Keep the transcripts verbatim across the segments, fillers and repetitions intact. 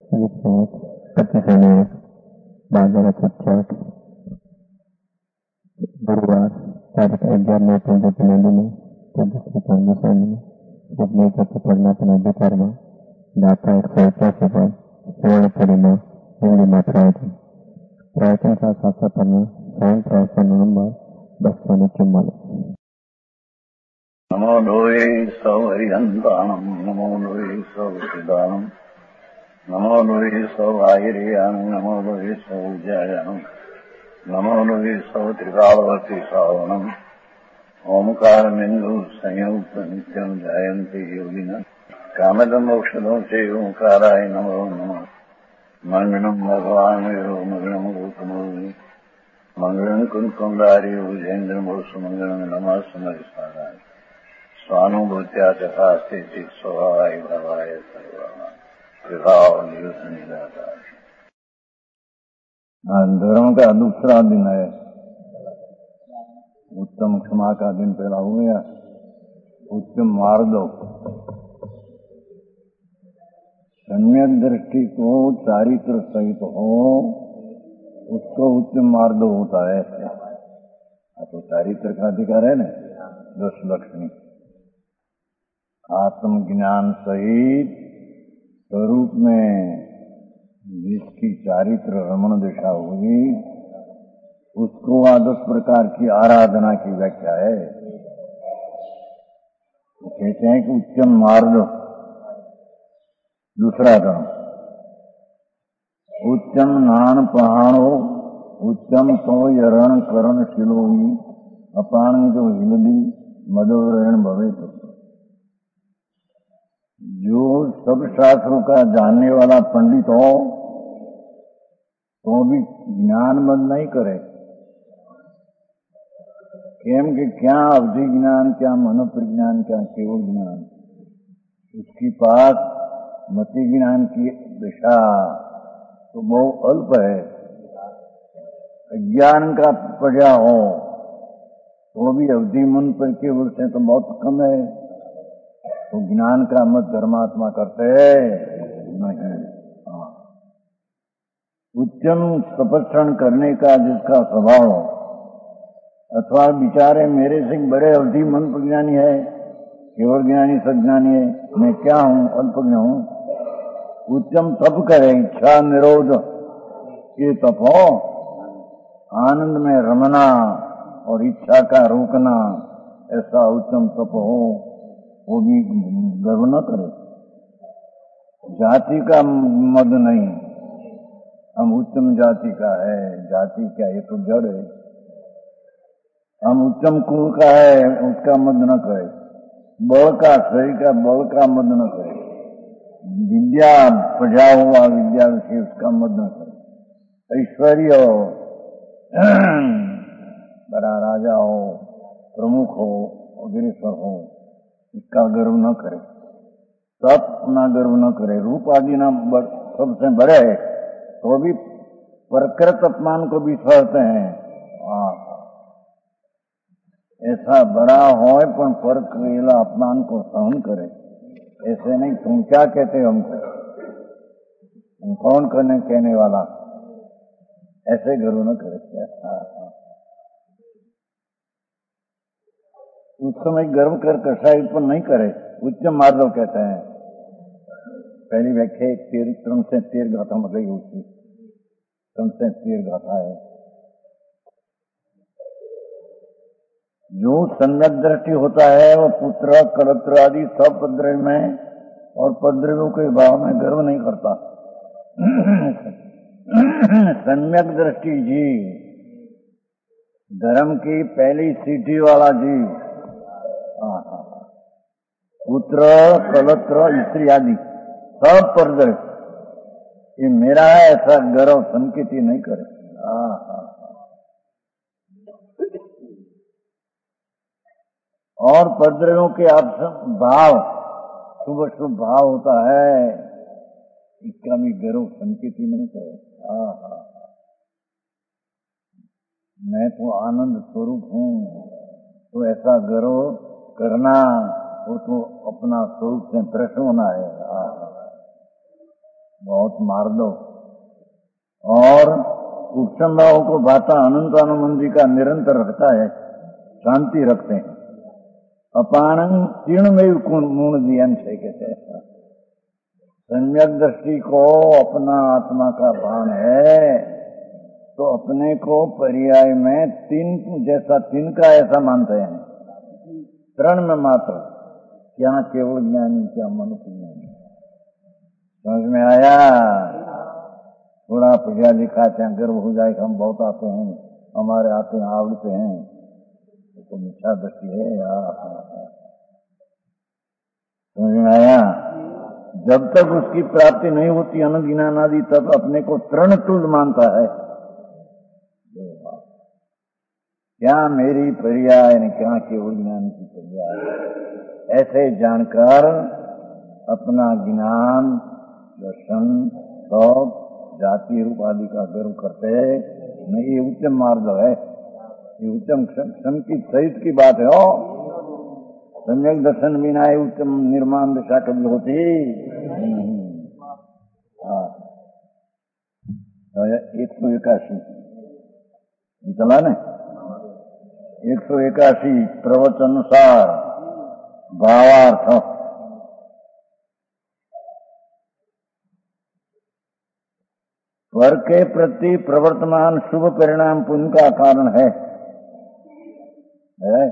विश्वास प्रतिशत बाजार चौथ गुरुवार तारीख अग्यार नौ पंद्रह में तेजस्वी फाउंडेशन जगने का परमात्मा अधिकाરમાં દાતા એકસો એક્યાસી પર સુવર્ણ કડીમાં હિન્દીમાં પ્રવચન પ્રવચન શાસ્ત્રના સ્વયં પ્રવચન નંબર બસો ને ચુમ્માલીસ. નમો લોહે સૌહરિહંતાણમ નમો લોહે સૌદાનમ નમો લોહે સૌઆયર્યાન નમો લોહે સૌજાયાન નમો લોહે સૌત્રિકાળવતી શ્રાવણમ ઓમકારમિંદુ સંયુક્ત નિત્યમ જાયંતિ યોગિના કામદમોક્ષદો चे ओंकाराय नमो नमः. मंगलम भगवान वीरो मंगलम गौतमोनि मंगलम कुंकुमधारी भुजेन्द्रमोसु मंगलम नमः समरिसाराय स्वानुभूत्या तथा स्थिति स्वभावाय भवाय सर्वमा विभाव नियुद्ध. धर्म का दूसरा दिन है. उत्तम क्षमा का दिन पहला हो गया. उत्तम मार्ग सम्यक दृष्टि को चारित्र सहित हो उसको उत्तम मार्ग होता है. तो चारित्र का अधिकार है ना. दस लक्ष्मी आत्मज्ञान सहित स्वरूप में जिसकी चारित्र रमण दिशा हुई उसको वह दस प्रकार की आराधना की व्याख्या है. तो कहते हैं कि उत्तम मार्ग दूसरा धर्म उत्तम नान पहाणो उत्तम तो यरण करण शिलोई अपाणी तो हिलदी मदोरण भवे. जो सब शास्त्रों का जानने वाला पंडित हो तो भी ज्ञान बंद नहीं करे. केम के क्या अवधि ज्ञान, क्या मनोप्रज्ञान, क्या केवल ज्ञान. उसकी पास मति ज्ञान की दिशा तो बहुत अल्प है. अज्ञान का पड़ा हो तो भी अवधि मन पर केवल से तो बहुत कम है. तो ज्ञान का मत धर्मात्मा करते नहीं. उच्चम तपस्रण करने का जिसका स्वभाव अथवा विचारे मेरे से बड़े अवधि मन प्रज्ञानी है, केवल ज्ञानी सज्ञानी है, मैं क्या हूँ, अल्पज्ञ हूँ. उत्तम तप करे, इच्छा निरोध ये तप हो. आनंद में रमना और इच्छा का रोकना ऐसा उत्तम तप हो. वो भी गर्व न करे. जाति का मद नहीं. हम उत्तम जाति का है. जाति क्या, ये तो जड़ है. हम उत्तम कुल का है उसका मद न करे. बल का, शरीर का बल का मद न करे. विद्या पढ़ा हुआ विद्या से उसका मद न करे. ऐश्वर्य हो, बड़ा राजा हो, प्रमुख हो, अग्रेसर हो, इसका गर्व न करे. सब अपना गर्व न करे. रूप आदि ना सबसे बड़े है तो भी प्रकृत अपमान को भी सहते हैं. ऐसा बड़ा हो पर पर करेला अपमान को सहन करे. ऐसे नहीं. तुम क्या कहते हो हमको, तुम कौन करने कहने वाला, ऐसे गर्व न करे. उस समय गर्व कर कषाय उत्पन्न नहीं करे. उच्चम मार्ग कहते हैं. पहली व्याख्या तेर क्रम से तेर गाथा मतलब होती. क्रम से तेर गाथा है. जो सम्यक दृष्टि होता है वो पुत्र कलत्र आदि सब पद्रव्य में और पद्रव्यों के भाव में गर्व नहीं करता. सम्यक दृष्टि जी धर्म की पहली सीढ़ी वाला जी. पुत्र कलत्र स्त्री आदि सब पद्रव्य ये मेरा है ऐसा गर्व संकेती नहीं करे. और पद्रव्यों के भाव शुभ शुभ भाव होता है, इसका भी गर्व संकेती नहीं करे. मैं तो आनंद स्वरूप हूँ तो ऐसा गर्व करना वो तो अपना स्वरूप से भ्रष्ट होना है. बहुत मार दो। और उपशम भाव को भाता अनंत अनुबंधी का निरंतर रखता है, शांति रखते हैं। अपानंग तीर्ण में मूण दियन से कहते हैं। सम्यक दृष्टि को अपना आत्मा का भान है तो अपने को पर्याय में तीन जैसा तीन का ऐसा मानते हैं। तृण में मात्र, क्या केवल ज्ञानी, क्या मनुष्य ज्ञानी। समझ में आया? थोड़ा पढ़ा लिखा चाहे गर्व हो जाए, हम बहुत आते हैं, हमारे आते हैं, आवड़ते हैं, तो मिथ्या दृष्टि है यार। समझ में आया? जब तक उसकी प्राप्ति नहीं होती अनज्ञानादि, तब अपने को तृण तुल्य मानता है। क्या मेरी पर्याय ने, क्या केवल ज्ञान की पर्याय। ऐसे जानकर अपना ज्ञान, दर्शन, शौक, जाति रूप आदि का गर्व करते नहीं। ये उत्तम मार्ग है, ये उत्तम क्षम की सहित की बात है। हो सम्यक दर्शन बिना उत्तम निर्माण दशा कभी होती। एक सौ इक्यासी चला न, एक सौ इक्यासी प्रवचनानुसार भावार्थ। स्वर के प्रति प्रवर्तमान शुभ परिणाम पुण्य का कारण है, है?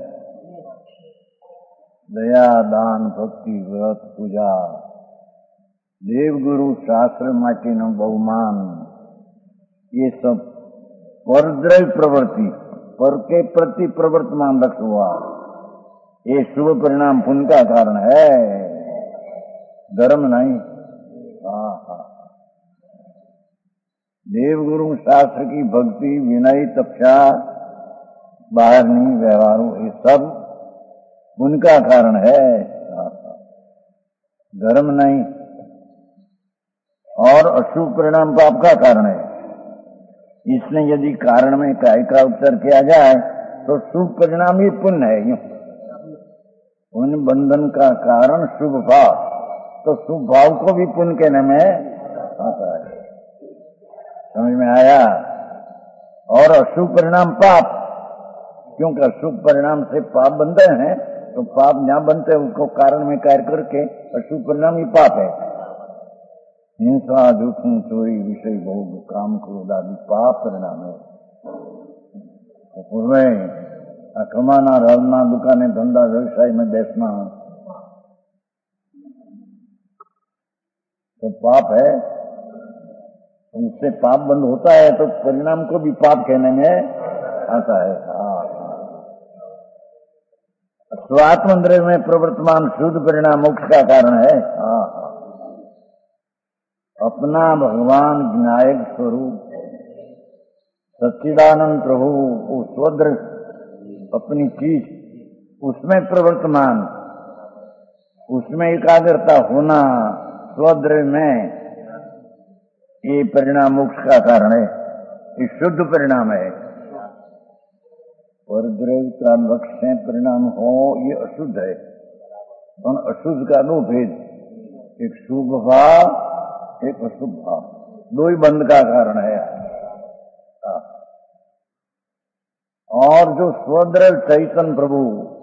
दया, दान, भक्ति, व्रत, पूजा, देव गुरु शास्त्र माटीनो बहुमान, ये सब परद्रव्य प्रवृत्ति, पर के प्रति प्रवर्तमान रख हुआ, ये शुभ परिणाम पुण्य का कारण है, धर्म नहीं। हाँ हाँ, देव गुरु शास्त्र की भक्ति, विनय, तपस्या, बाहर नहीं व्यवहार, ये सब पुण्य का कारण है, धर्म नहीं। और अशुभ परिणाम पाप का कारण है। इसलिए यदि कारण में काय का उपचार किया जाए तो शुभ परिणाम ही पुण्य है। यूं पुण्य बंधन का कारण शुभ भाव, तो शुभ भाव को भी पुण्य कहने में आता है। समझ में आया? और अशुभ परिणाम पाप, क्योंकि अशुभ परिणाम से पाप बनते हैं, तो पाप जहां बनते हैं उसको कारण में कार्य करके अशुभ परिणाम ही पाप है। हिंसा, झूठू, चोरी, विषय भोग, काम, क्रोध आदि पाप परिणाम है। पूर्व कमाना, रहना, दुकानें, धंधा, व्यवसाय में बैठना तो पाप है। उससे पाप बंद होता है तो परिणाम को भी पाप कहने में आता है। स्वात्मंद्र में प्रवर्तमान शुद्ध परिणाम मोक्ष का कारण है। हाँ, अपना भगवान विनायक स्वरूप सच्चिदानंद प्रभु वो स्वद्र अपनी चीज, उसमें प्रवर्तमान, उसमें एकाग्रता होना, स्वद्र में, ये परिणाम मोक्ष का कारण है। ये शुद्ध परिणाम है। और द्रव्य का लक्ष्य परिणाम हो, ये अशुद्ध है। और अशुद्ध का दो भेद, एक शुभ भाव, एक अशुभ भाव, दो ही बंध का कारण है। और जो स्वद्रव्य चैतन्य प्रभु,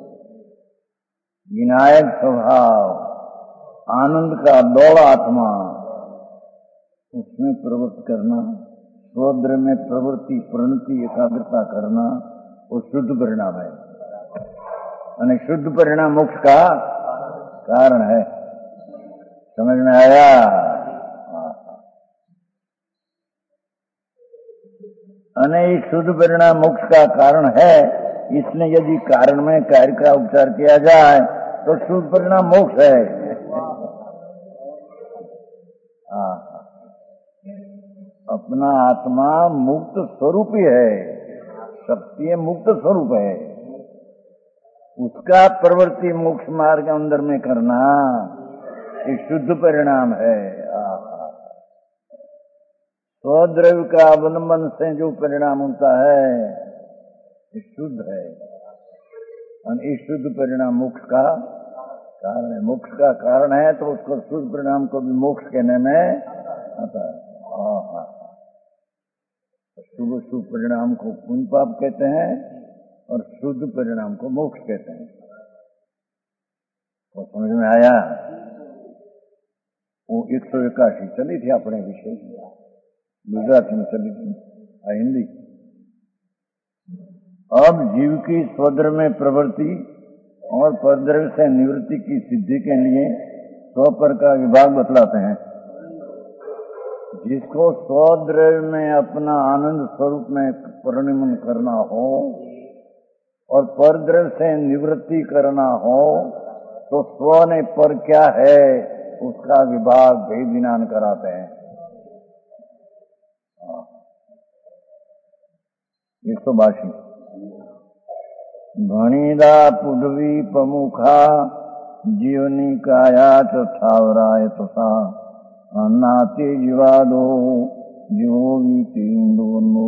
विनायक स्वभाव, आनंद का दौड़ आत्मा, उसमें प्रवृत्त करना, स्वद्र में प्रवृत्ति, प्रणति, एकाग्रता करना, वो शुद्ध परिणाम है। यानी शुद्ध परिणाम मोक्ष का कारण है। समझ में आया? अनेक शुद्ध परिणाम मोक्ष का कारण है। इसलिए यदि कारण में कार्य का उपचार किया जाए तो शुद्ध परिणाम मोक्ष है। अपना आत्मा मुक्त स्वरूप ही है, शक्ति मुक्त स्वरूप है। उसका प्रवृत्ति मोक्ष मार्ग अंदर में करना ये शुद्ध परिणाम है। स्वद्रव्य का अवलंबन से जो परिणाम होता है ये शुद्ध है, और इस शुद्ध परिणाम मोक्ष का कारण है। मोक्ष का कारण है तो उसको शुद्ध परिणाम को भी मोक्ष कहने में आता है। हाँ हाँ, शुभ शुभ परिणाम को पुण्य पाप कहते हैं और शुद्ध परिणाम को मोक्ष कहते हैं। तो समझ में आया? वो एक सौ इक्यासी चली थी अपने विषय, गुजराती में चली थी, हिंदी। अब जीव की स्वद्रव्य में प्रवृत्ति और परद्रव्य से निवृत्ति की सिद्धि के लिए स्वपर का विभाग बतलाते हैं। जिसको स्वद्रव्य में अपना आनंद स्वरूप में परिणमन करना हो और परद्रव्य से निवृत्ति करना हो तो स्व ने पर क्या है उसका विभाग भेद ज्ञान कराते हैं। एक सौ बासी भणिदा पुडवी प्रमुखा जीवनी काया ठावराय तथा अन्नाते जीवादो जीवोगी तीन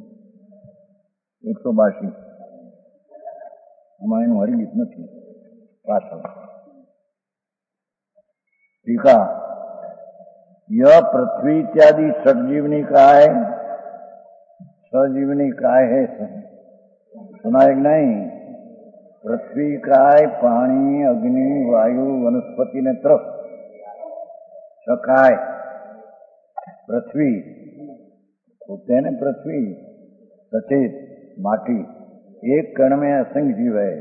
एक सौ बासी हमारे हमारी गीत नहीं टीका। यह पृथ्वी इत्यादि सजीवनी काय सजीवनी काय है, सुना है कि नहीं? पृथ्वी काय, पानी, अग्नि, वायु, वनस्पति ने तरफ सकाय पृथ्वी होते हैं ना, पृथ्वी सचेत माटी, एक कण में असंख्य जीव है,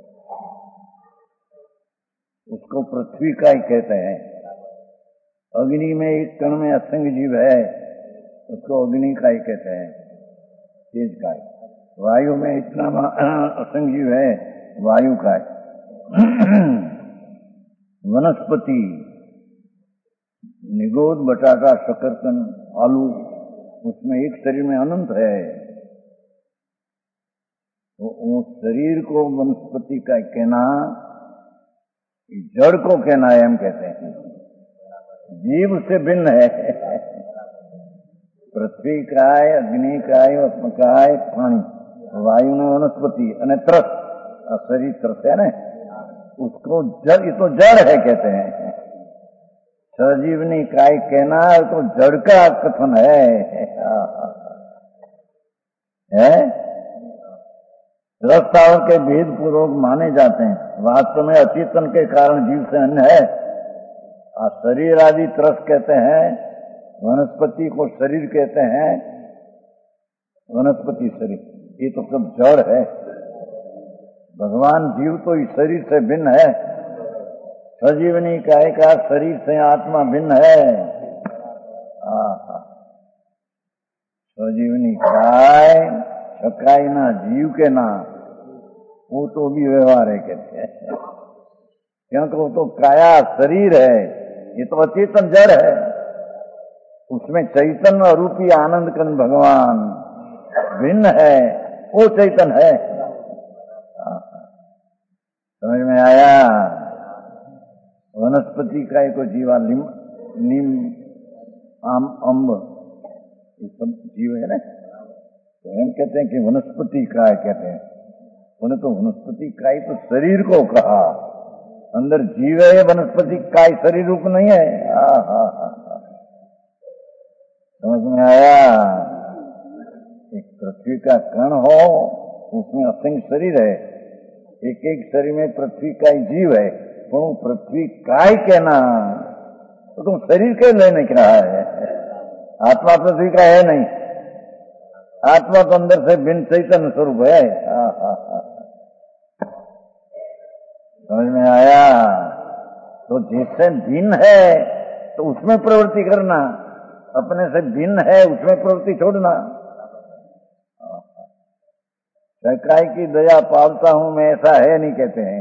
उसको पृथ्वी का ही कहते हैं। अग्नि में एक कण में असंख्य जीव है, उसको अग्नि का ही कहते हैं, तेज का ही। वायु में इतना असंख्य जीव है, वायु का है। वनस्पति निगोद, बटाटा, शकरकंद, आलू, उसमें एक शरीर में अनंत है, तो उस शरीर को वनस्पति का कहना, जड़ को कहना है, हम कहते हैं जीव से भिन्न है। पृथ्वी काय, अग्नि काय, आत्मा काय, पानी, वायु में वनस्पति और त्रस, शरीर त्रस है ना, उसको जड़, ये तो जड़ है कहते हैं। सजीवनी काय कहना तो जड़ का कथन है, है? रसतावर के भेद पूर्वक माने जाते हैं, वास्तव में अचेतन के कारण जीव से अन्य है। आ शरीर आदि त्रस कहते हैं, वनस्पति को शरीर कहते हैं, वनस्पति शरीर, ये तो सब जड़ है। भगवान जीव तो इस शरीर से भिन्न है। सजीवनी काय का शरीर से आत्मा भिन्न है। सजीवनी काय सकाई ना जीव के ना, वो तो भी व्यवहार है कहते हैं, क्योंकि वो तो काया शरीर है, ये तो अचेतन जड़ है। उसमें चैतन्य रूपी आनंद कंद भगवान भिन्न है, वो चैतन है। समझ में आया? वनस्पति का एक जीवा, नीम, नीम, आम, अम्ब, ये सब जीव है ना, तो हम कहते हैं कि वनस्पति काय कहते हैं। उन्हें तो वनस्पति काय तो शरीर को कहा, अंदर जीव है, वनस्पति काय शरीर रूप नहीं है। आ, आ, आ, आ। समझ में आया? एक पृथ्वी का कण हो, उसमें असंख्य शरीर है, एक एक शरीर में पृथ्वी का ही जीव है, तो पृथ्वी काय कहना तो तुम शरीर के लेने क्या है? आत्मा पृथ्वी का है नहीं, आत्मा तो अंदर से भिन्न चैतन्य स्वरूप है। आ, आ, आ। समझ में आया? तो जिससे भिन्न है तो उसमें प्रवृत्ति करना, अपने से भिन्न है उसमें प्रवृत्ति छोड़ना। सकाई की दया पालता हूं मैं, ऐसा है नहीं कहते हैं।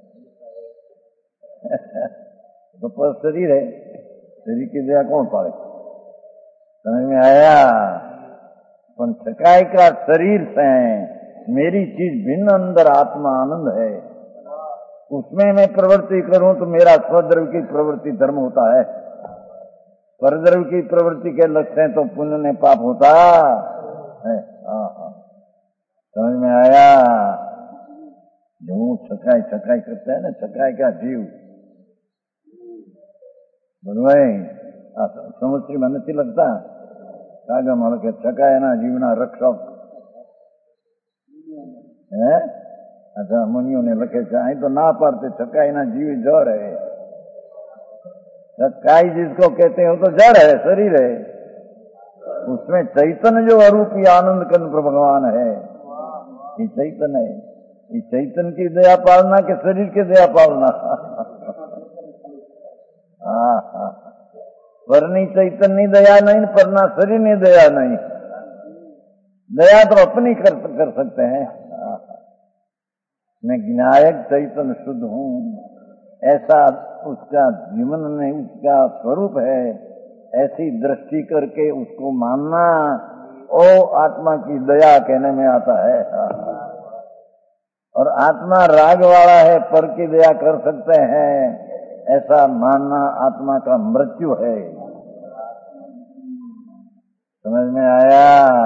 तो पर शरीर है, शरीर की दया कौन पाले? समझ में आया? पर सकाई का शरीर से मेरी चीज भिन्न, अंदर आत्मा आनंद है, उसमें मैं प्रवृत्ति करूं तो मेरा स्वद्रव्य की प्रवृत्ति धर्म होता है। परद्रव्य की प्रवृत्ति के लक्ष्य तो पुण्य ने पाप होता है। समझ में आया? जो छकाई छकाई करता है ना, छकाई का जीव, સમુદ્રી માં નથી લખતા કાગળમાં લખે છકાયના જીવના રક્ષક હે अच्छा मुनियों ने लखे आई तो ना पाड़ते छकाई ना जीव जड़ है। छकाई जिसको कहते हैं वो तो जड़ है, शरीर है, उसमें चैतन्य जो अरूपी आनंद कंद भगवान है, ये चैतन्य है। ये चैतन्य की दया पालना के शरीर की दया पालना हाँ हाँ परनी चैतन्य दया नहीं, परना शरीर ने दया नहीं। दया तो अपनी कर, कर सकते हैं। मैं ज्ञायक चैतन्य शुद्ध हूँ, ऐसा उसका जीवन में उसका स्वरूप है, ऐसी दृष्टि करके उसको मानना ओ आत्मा की दया कहने में आता है। और आत्मा राग वाला है, पर की दया कर सकते हैं, ऐसा मानना आत्मा का मृत्यु है। समझ में आया?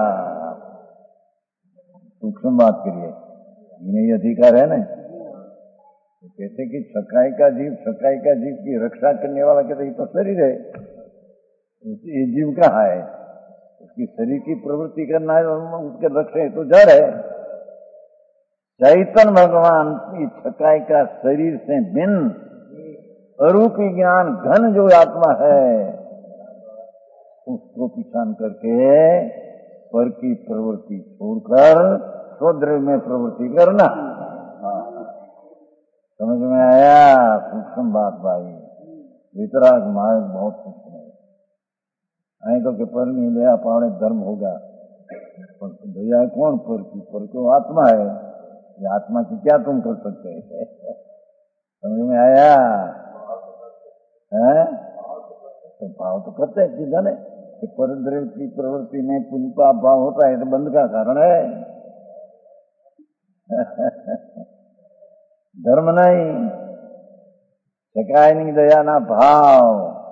सूक्ष्म बात करिए, इन्हें अधिकार है ना। तो कहते कि छकाई का जीव, छकाई का जीव की रक्षा करने वाला कहते ये तो शरीर है, ये जीव कहाँ है? उसकी शरीर की प्रवृत्ति करना है, उसके रक्षा तो जड़ है। चैतन्य भगवान की छकाई का शरीर से भिन्न अरूपी ज्ञान घन जो आत्मा है, उसको पहचान करके पर की प्रवृत्ति छोड़कर स्वद्रव्य में प्रवृत्ति करना। समझ में आया? सूक्ष्म बात भाई, वितराग मार्ग बहुत सूक्ष्म है। आई तो कि पर नहीं दया पावने धर्म होगा, पर दया कौन पर की? पर को आत्मा है, ये आत्मा की क्या तुम कर सकते हैं? समझ में आया? है तो भाव तो करते हैं कि जाने कि पर द्रव्य की प्रवृत्ति में पुण्य पाप भाव होता है तो बंध का कारण है। धर्म नहीं, छकाई नहीं दया ना भाव,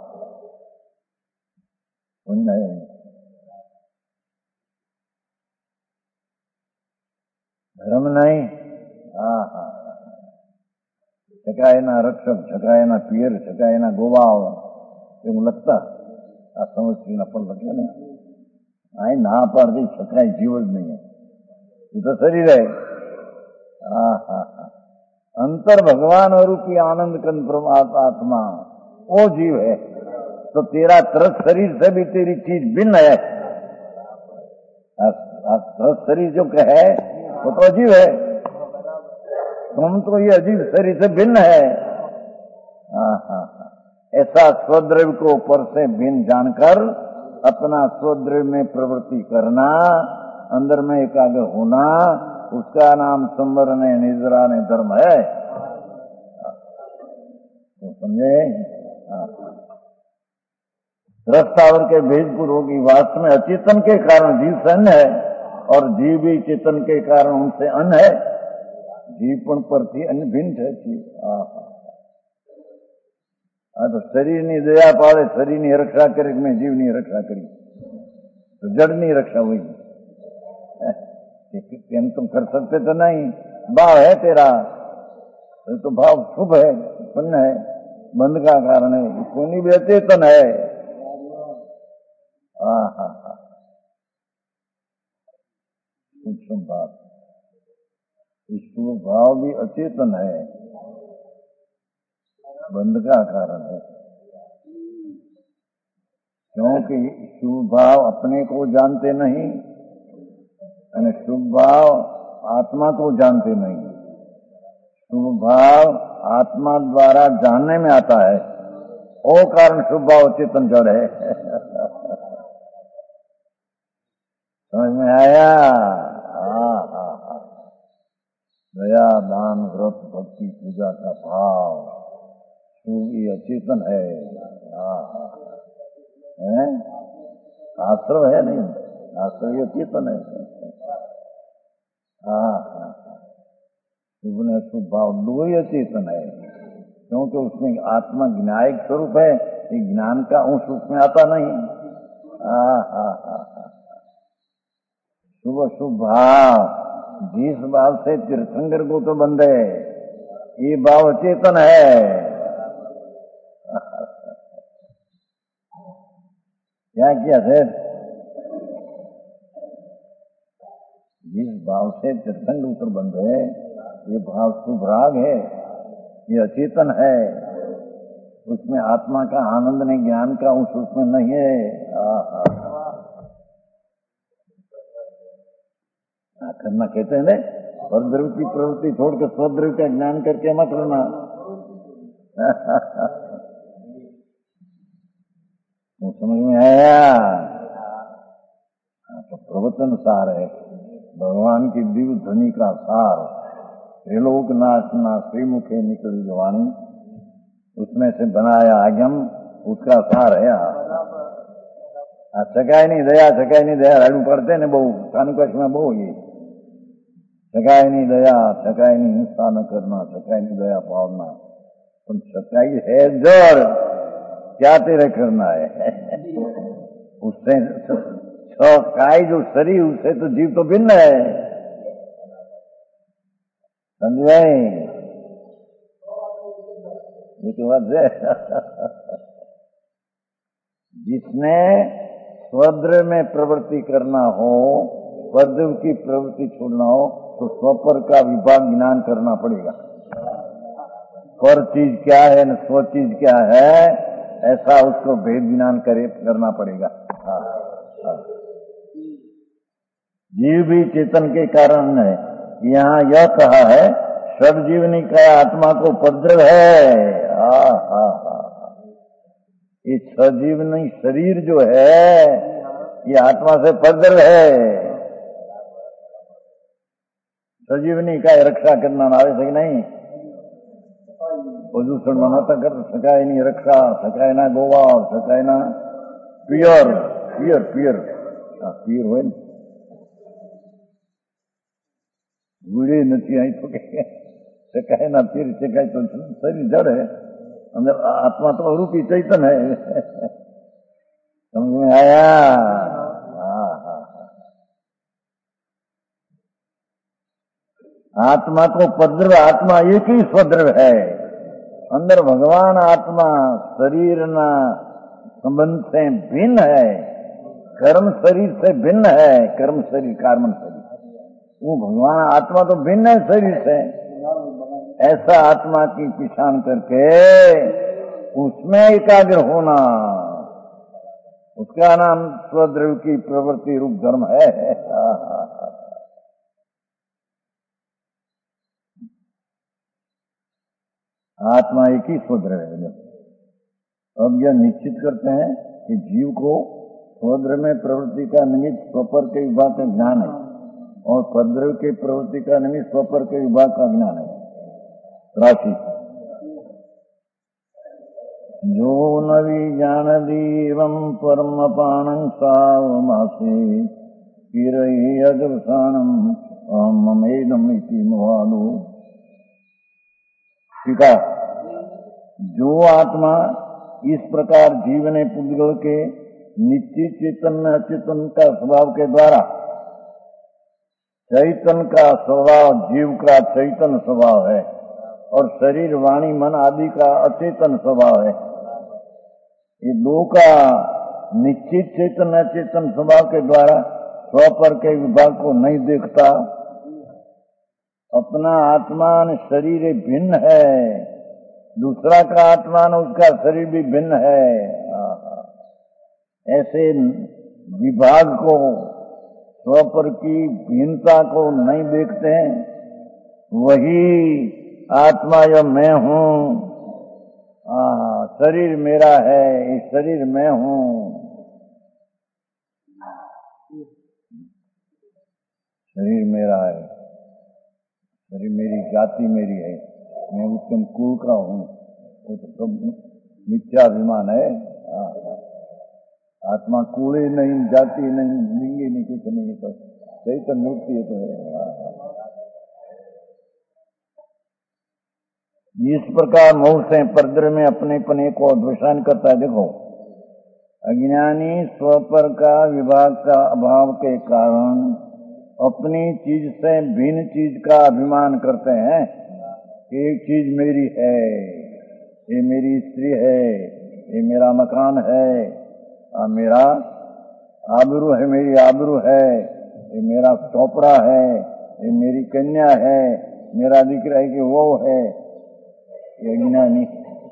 पुण्य है। धर्म नहीं, हाँ हाँ छकाय ना रक्षक, छकाय ना पियर, छकाय ना गोवाओ, એવું લખતા આ સમસ્યા પણ લખે ને આ ના પાડતી છકાય જીવ જ નહીં, એ તો શરીર है। हाँ हाँ हाँ अंतर भगवान रूपी आनंद कंद आत्मा वो जीव है। तो तेरा त्रस शरीर से भी तेरी चीज भिन्न है। त्रस शरीर जो है वो तो अजीब है, तुम तो ये अजीब शरीर से भिन्न है। हाँ हाँ हाँ ऐसा स्वद्रव्य को पर से भिन्न जानकर अपना स्वद्रव्य में प्रवृत्ति करना, अंदर में एकाग्र होना, उसका नाम संवरण निद्रा ने धर्म है। तो समझे? रस्तावर के भेदपुर होगी, वास्तव में अचेतन के कारण जीव से अन्न है और जीव भी चेतन के कारण उनसे अन्न है। जीवपण परથી अन्य भिन्न है जीव। हाँ तो शरीर ની દયા પાડે, शरीर ની રક્ષા કરી, મેં जीव ની રક્ષા કરી तो जड़ ની रक्षा हुई। हम तुम कर सकते तो नहीं, भाव है तेरा तो भाव शुभ है, पुण्य है, बंध का कारण है, पुण्य भी अचेतन है। हाँ हाँ हाँ सूक्ष्म बात, शुभ भाव भी अचेतन है, बंध का कारण है। क्योंकि शुभ भाव अपने को जानते नहीं और शुभ भाव आत्मा को जानते नहीं। शुभ भाव आत्मा द्वारा जानने में आता है, वो कारण शुभ भाव चेतन जड़ है। समझ में आया? हाँ हाँ हाँ दया दान व्रत भक्ति पूजा का भाव शुभ ये अचेतन है। हाँ हाँ है आश्रव है नहीं, आश्रव ये चेतन है। हाँ हाँ शुभ ने शुभ भाव दो ही अचेतन है, क्योंकि उसमें आत्मा ज्ञायक स्वरूप है, ये ज्ञान का अंश उसमें आता नहीं। हाँ हाँ हाँ शुभ शुभ भाव जिस भाव से तीर्थंकर को तो बंधे, ये भाव अचेतन है। क्या किया फिर? जिस भाव से त्रिसंग उत्तर बन गए, ये भाव शुभ राग है, ये अचेतन है, उसमें आत्मा का आनंद नहीं, ज्ञान का उस उसमें नहीं है। करना कहते हैं ना, परद्रव्य की प्रवृत्ति छोड़कर स्वद्रव्य का ज्ञान करके मत लेना। वो समझ में आया? तो प्रवचन सार है, भगवान की दिव्य ध्वनि का सार, त्रिलोक नाचना श्रीमुखे निकली वाणी, उसमें से बनाया आगम, उसका सार है। सकाय नहीं दया, सकाय नहीं दया राडू पढ़ते ने बहु कानुकश में बहु ये सकाय नहीं दया, सकाय नहीं हिंसा न करना, सकाय नहीं दया पावना, तुम सकाई है जड़, क्या तेरे करना है? उससे सकाई जो शरीर, उससे तो जीव तो भिन्न है, समझे? ये तो बात है। जिसने स्वद्र में प्रवृत्ति करना हो, स्वद्र की प्रवृत्ति छोड़ना हो, तो स्वपर का विभाग ज्ञान करना पड़ेगा। पर चीज क्या है न स्व चीज क्या है, ऐसा उसको भेद ज्ञान करे करना पड़ेगा। हाँ, हाँ। जीव भी चेतन के कारण है। यहाँ यह कहा है, सब जीवनी का आत्मा को उपद्रव है। हाँ हाँ हाँ, ये सजीवनी शरीर जो है, ये आत्मा से उपद्रव है। सजीवनी का रक्षा करना आवश्यक नहीं, प्रदूषण मनाता कर सकाय नहीं रक्षा, सकाय ना गोवा, सकाय ना पियर पियर पियर पियर हो गुड़े नहीं आई तो सकाय ना पीर सकाय तो शरीर जड़ है, अंदर आत्मा तो रूपी चैतन है। समझ में आया? हाँ हाँ, आत्मा को उपद्रव, आत्मा एक ही स्वद्रव है। अंदर भगवान आत्मा शरीर ना संबंध से भिन्न है, कर्म शरीर से भिन्न है, कर्म शरीर कार्मन शरीर, वो भगवान आत्मा तो भिन्न है शरीर से। ऐसा आत्मा की पहचान करके उसमें एकाग्र होना, उसका नाम स्वद्रव्य की प्रवृत्ति रूप धर्म है। आत्मा एक ही स्वद्रव्य है। अब यह निश्चित करते हैं कि जीव को स्वद्रव्य में प्रवृत्ति का निमित्त स्वपर के विभाग का ज्ञान है, और पद्रव्य के प्रवृत्ति का निमित्त स्वपर के विभाग का ज्ञान है। राशि जो नवी ज्ञान दीवम परम पाणं सावमासे किरही अदृशानम अहमेदम इति मवादो। ठीक है, जो आत्मा इस प्रकार जीवने पुद्गल के निश्चित चेतन अचेतन का स्वभाव के द्वारा, चैतन का स्वभाव जीव का चैतन स्वभाव है, और शरीर वाणी मन आदि का अचेतन स्वभाव है, ये दो का निश्चित चेतन अचेतन स्वभाव के द्वारा स्वपर के विभाग को नहीं देखता। अपना आत्मान शरीर भिन्न है, दूसरा का आत्मान उसका शरीर भी भिन्न है, ऐसे विभाग को, स्वपर की भिन्नता को नहीं देखते हैं। वही आत्मा जो मैं हूँ, शरीर मेरा है, इस शरीर मैं हूँ, शरीर मेरा है, शरीर मेरी जाति मेरी है, मैं उत्तम कुल का हूँ, वो तो सब मिथ्याभिमान है। आत्मा कुल नहीं, जाति नहीं, लिंगी नहीं, कुछ नहीं, तो चैतन्य मूर्ति है तो है। इस प्रकार मोह से परद्र में अपने पने को अध्वसान करता है। देखो, अज्ञानी स्वपर का विभाग का अभाव के कारण अपनी चीज से भिन्न चीज का अभिमान करते हैं। एक चीज मेरी है, ये मेरी स्त्री है, ये मेरा मकान है, आ मेरा आबरू है, मेरी आबरू है, ये मेरा चौपड़ा है, ये मेरी कन्या है, मेरा दिख रहा है कि वो है, ये अज्ञानी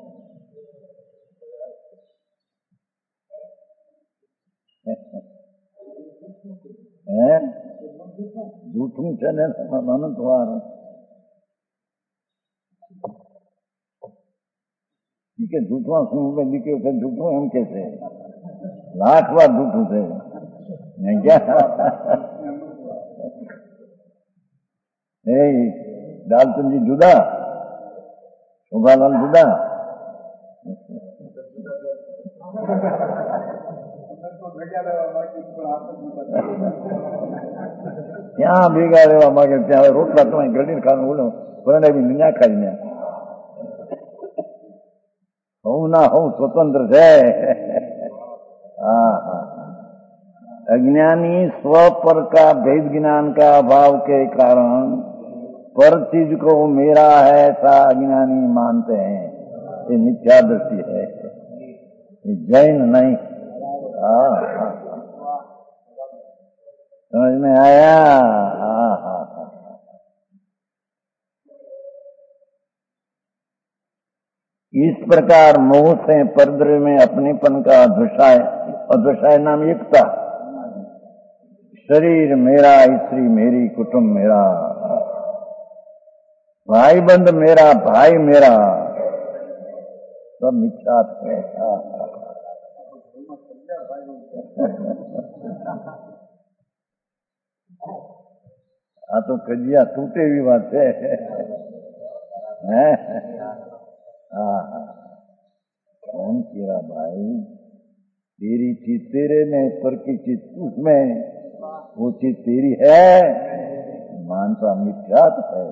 है। झूठू છે ને અનંત વાર કે જૂઠવા શું દીકરો છે, જૂઠું એમ કે છે, લાખ વાર જૂઠું છે એ દાલચંદી જુદા, શોભાલાલ જુદા. ત્યાં ભેગા રહેવા માંગે, ત્યાં રોટલા તમે ગળીને ખાવાનું બોલો પરણાવી ના ખાઈને હું ના હું स्वतंत्र છે. हाँ हाँ, अज्ञानी स्व पर का भेद ज्ञान का अभाव के कारण पर चीज को मेरा है ऐसा अज्ञानी मानते हैं. ये मिथ्या दृष्टि है, ये जैन नहीं. हाँ हाँ, समझ में आया. हाँ हाँ, इस प्रकार मोह से परद्रव्य में अपनेपन का अध्वसाय, अध्वसाय नाम एकता, शरीर मेरा, स्त्री मेरी, कुटुंब मेरा, भाई बंद मेरा, भाई मेरा, सब मिथ्या है. आ तो कजिया टूटे हुई बात है. कौन तेरा भाई, तेरी चीज तेरे में, पर की चीज उसमें, वो चीज तेरी है, मानसा मिथ्यात है.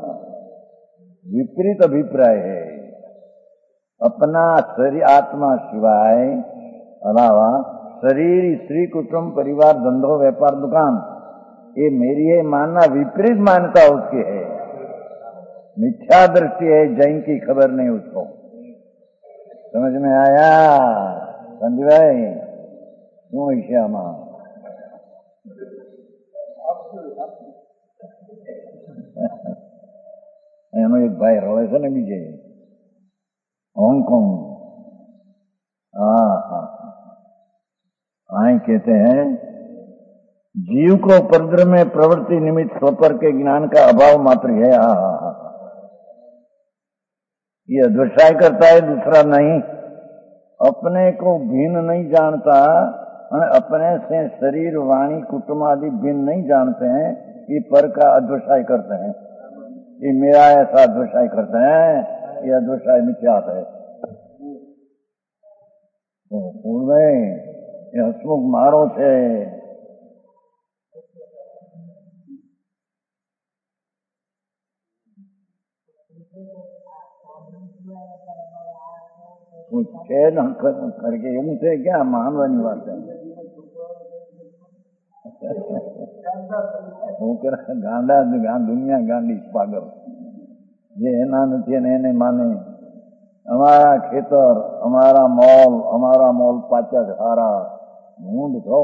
विपरीत अभिप्राय है. अपना शरीर आत्मा सिवाय अलावा शरीर, स्त्री, कुटुंब, परिवार, धंधो, व्यापार, दुकान ये मेरी है मानना विपरीत मान्यता उसकी है. मिथ्या दृष्टि है, जैन की खबर नहीं उसको. समझ में आया संजय भाई? क्यों श्यामा એનો એક ભાઈ રહે છે ને બીજે हांगकांग. हाँ हाँ, आए कहते हैं जीव को परद्र में प्रवृत्ति निमित्त स्वपर के ज्ञान का अभाव मात्र है. हाँ हाँ हाँ, ये अध्यवसाय करता है, दूसरा नहीं. अपने को भिन्न नहीं जानता और अपने से शरीर, वाणी, कुटुंब आदि भिन्न नहीं जानते हैं, ये पर का अध्यवसाय करते हैं. ये मेरा ऐसा अध्यवसाय करते हैं, ये अध्यवसाय मिथ्यात है. ये हसमुख मारो छे. છે ને કરકે એવું છે ક્યાં માનવાની વાત છે. હું કે ગાંડા દુનિયા ગાંડી પાગલ, જે એના નથી એને એને માને. અમારા ખેતર, અમારા મોલ, અમારા મોલ પાછા સારા, મૂંડ છો.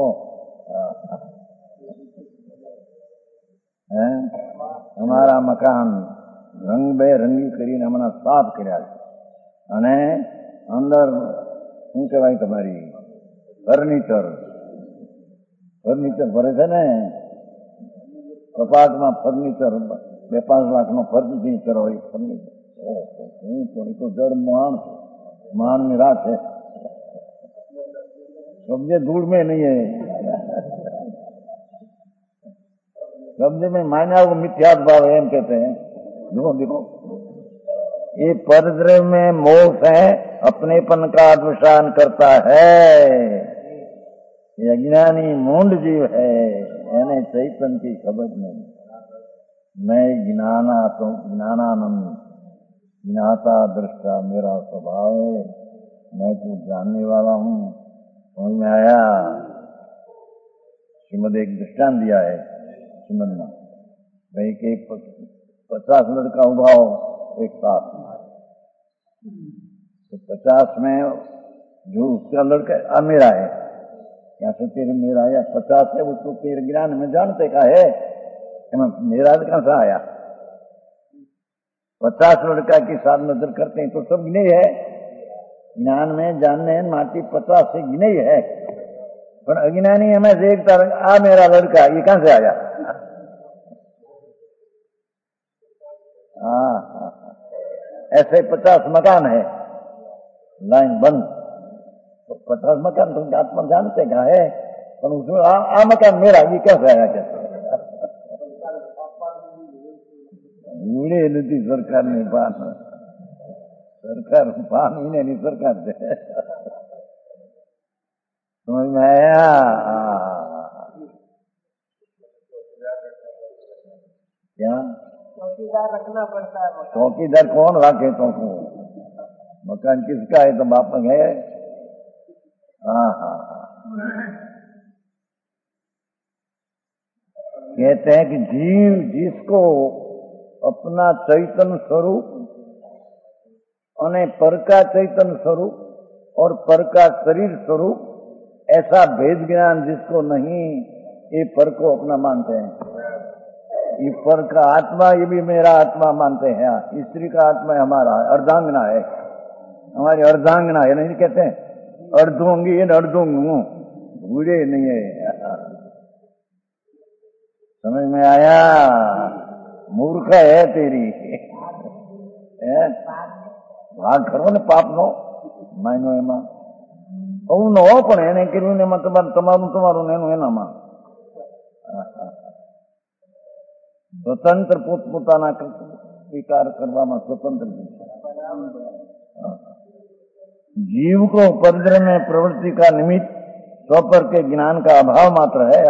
હે અમારા મકાન રંગ બે રંગી કરીને હમણાં સાફ કર્યા છે, અને અંદર શું કહેવાય તમારી ફર્નિચર ફર્નિચર ભરે છે ને, કપાટમાં ફર્નિચર બે પાંચ લાખનો ફર્નિચર હોય. ફર્નિચર હું પણ તો જડ માણ માણ ની રાત है, कब्जे धूल में नहीं है. कब्जे में माना वो मिथ्यात्व भाव है, हम कहते हैं. देखो देखो, ये परद्रव्य में मोह है, अपनेपन का अध्वसान करता है. ये अज्ञानी मूंड जीव है, यानी चैतन्य की खबर नहीं. मैं ज्ञाना तो ज्ञानानंद, ज्ञाता दृष्टा मेरा स्वभाव है, मैं तो जानने वाला हूँ. समझ में आया? श्रीमद एक दृष्टांत दिया है श्रीमद में, भाई के पचास लड़का उठाओ एक साथ, तो पचास में जो उसका लड़का मेरा है, यहाँ से तेरे मेरा आया पचास है, वो तो तेरे ज्ञान में जानते का है, मेरा कहां से आया? पचास लड़का के साथ नजर करते हैं तो सब गिने है, ज्ञान में जानने माटी पचास से गिने है, पर अज्ञानी हमें देखता आ मेरा लड़का ये कहां से आया? हाँ हाँ, ऐसे पचास मकान है, लाइन बंद, तो पचास मकान तो आत्मा जानते क्या है, पर उसमें आ, आ मकान मेरा ये कैसे आया? कैसे बूढ़े नहीं सरकार ने पान, सरकार पान ही नहीं सरकार दे, समझ में आया? क्या चौकीदार रखना पड़ता है? चौकीदार कौन रखे तो को? मकान किसका है? तो बाप है। हाँ हाँ कहते हैं कि जीव जिसको अपना चैतन्य स्वरूप और पर का चैतन्य स्वरूप और पर का शरीर स्वरूप ऐसा भेद ज्ञान जिसको नहीं, ये पर को अपना मानते हैं। ये पर का आत्मा ये भी मेरा आत्मा मानते हैं। स्त्री का आत्मा हमारा है, अर्धांगना है, हमारी अर्धांगना है, नहीं कहते हैं अर्धोंगी अर्धोंगू, बूढ़े नहीं है। समझ में आया? मूर्ख है तेरी है? भाग करो ने पाप नो मायनो एमा એવું ન હોય, પણ એને કર્યું ને એમાં તમારું તમારું તમારું એનું એનામાં स्वतंत्र પોતપોતાના સ્વીકાર કરવામાં स्वतंत्र जीव को उपद्र में प्रवृत्ति का निमित्त स्वपर के ज्ञान का अभाव मात्र है।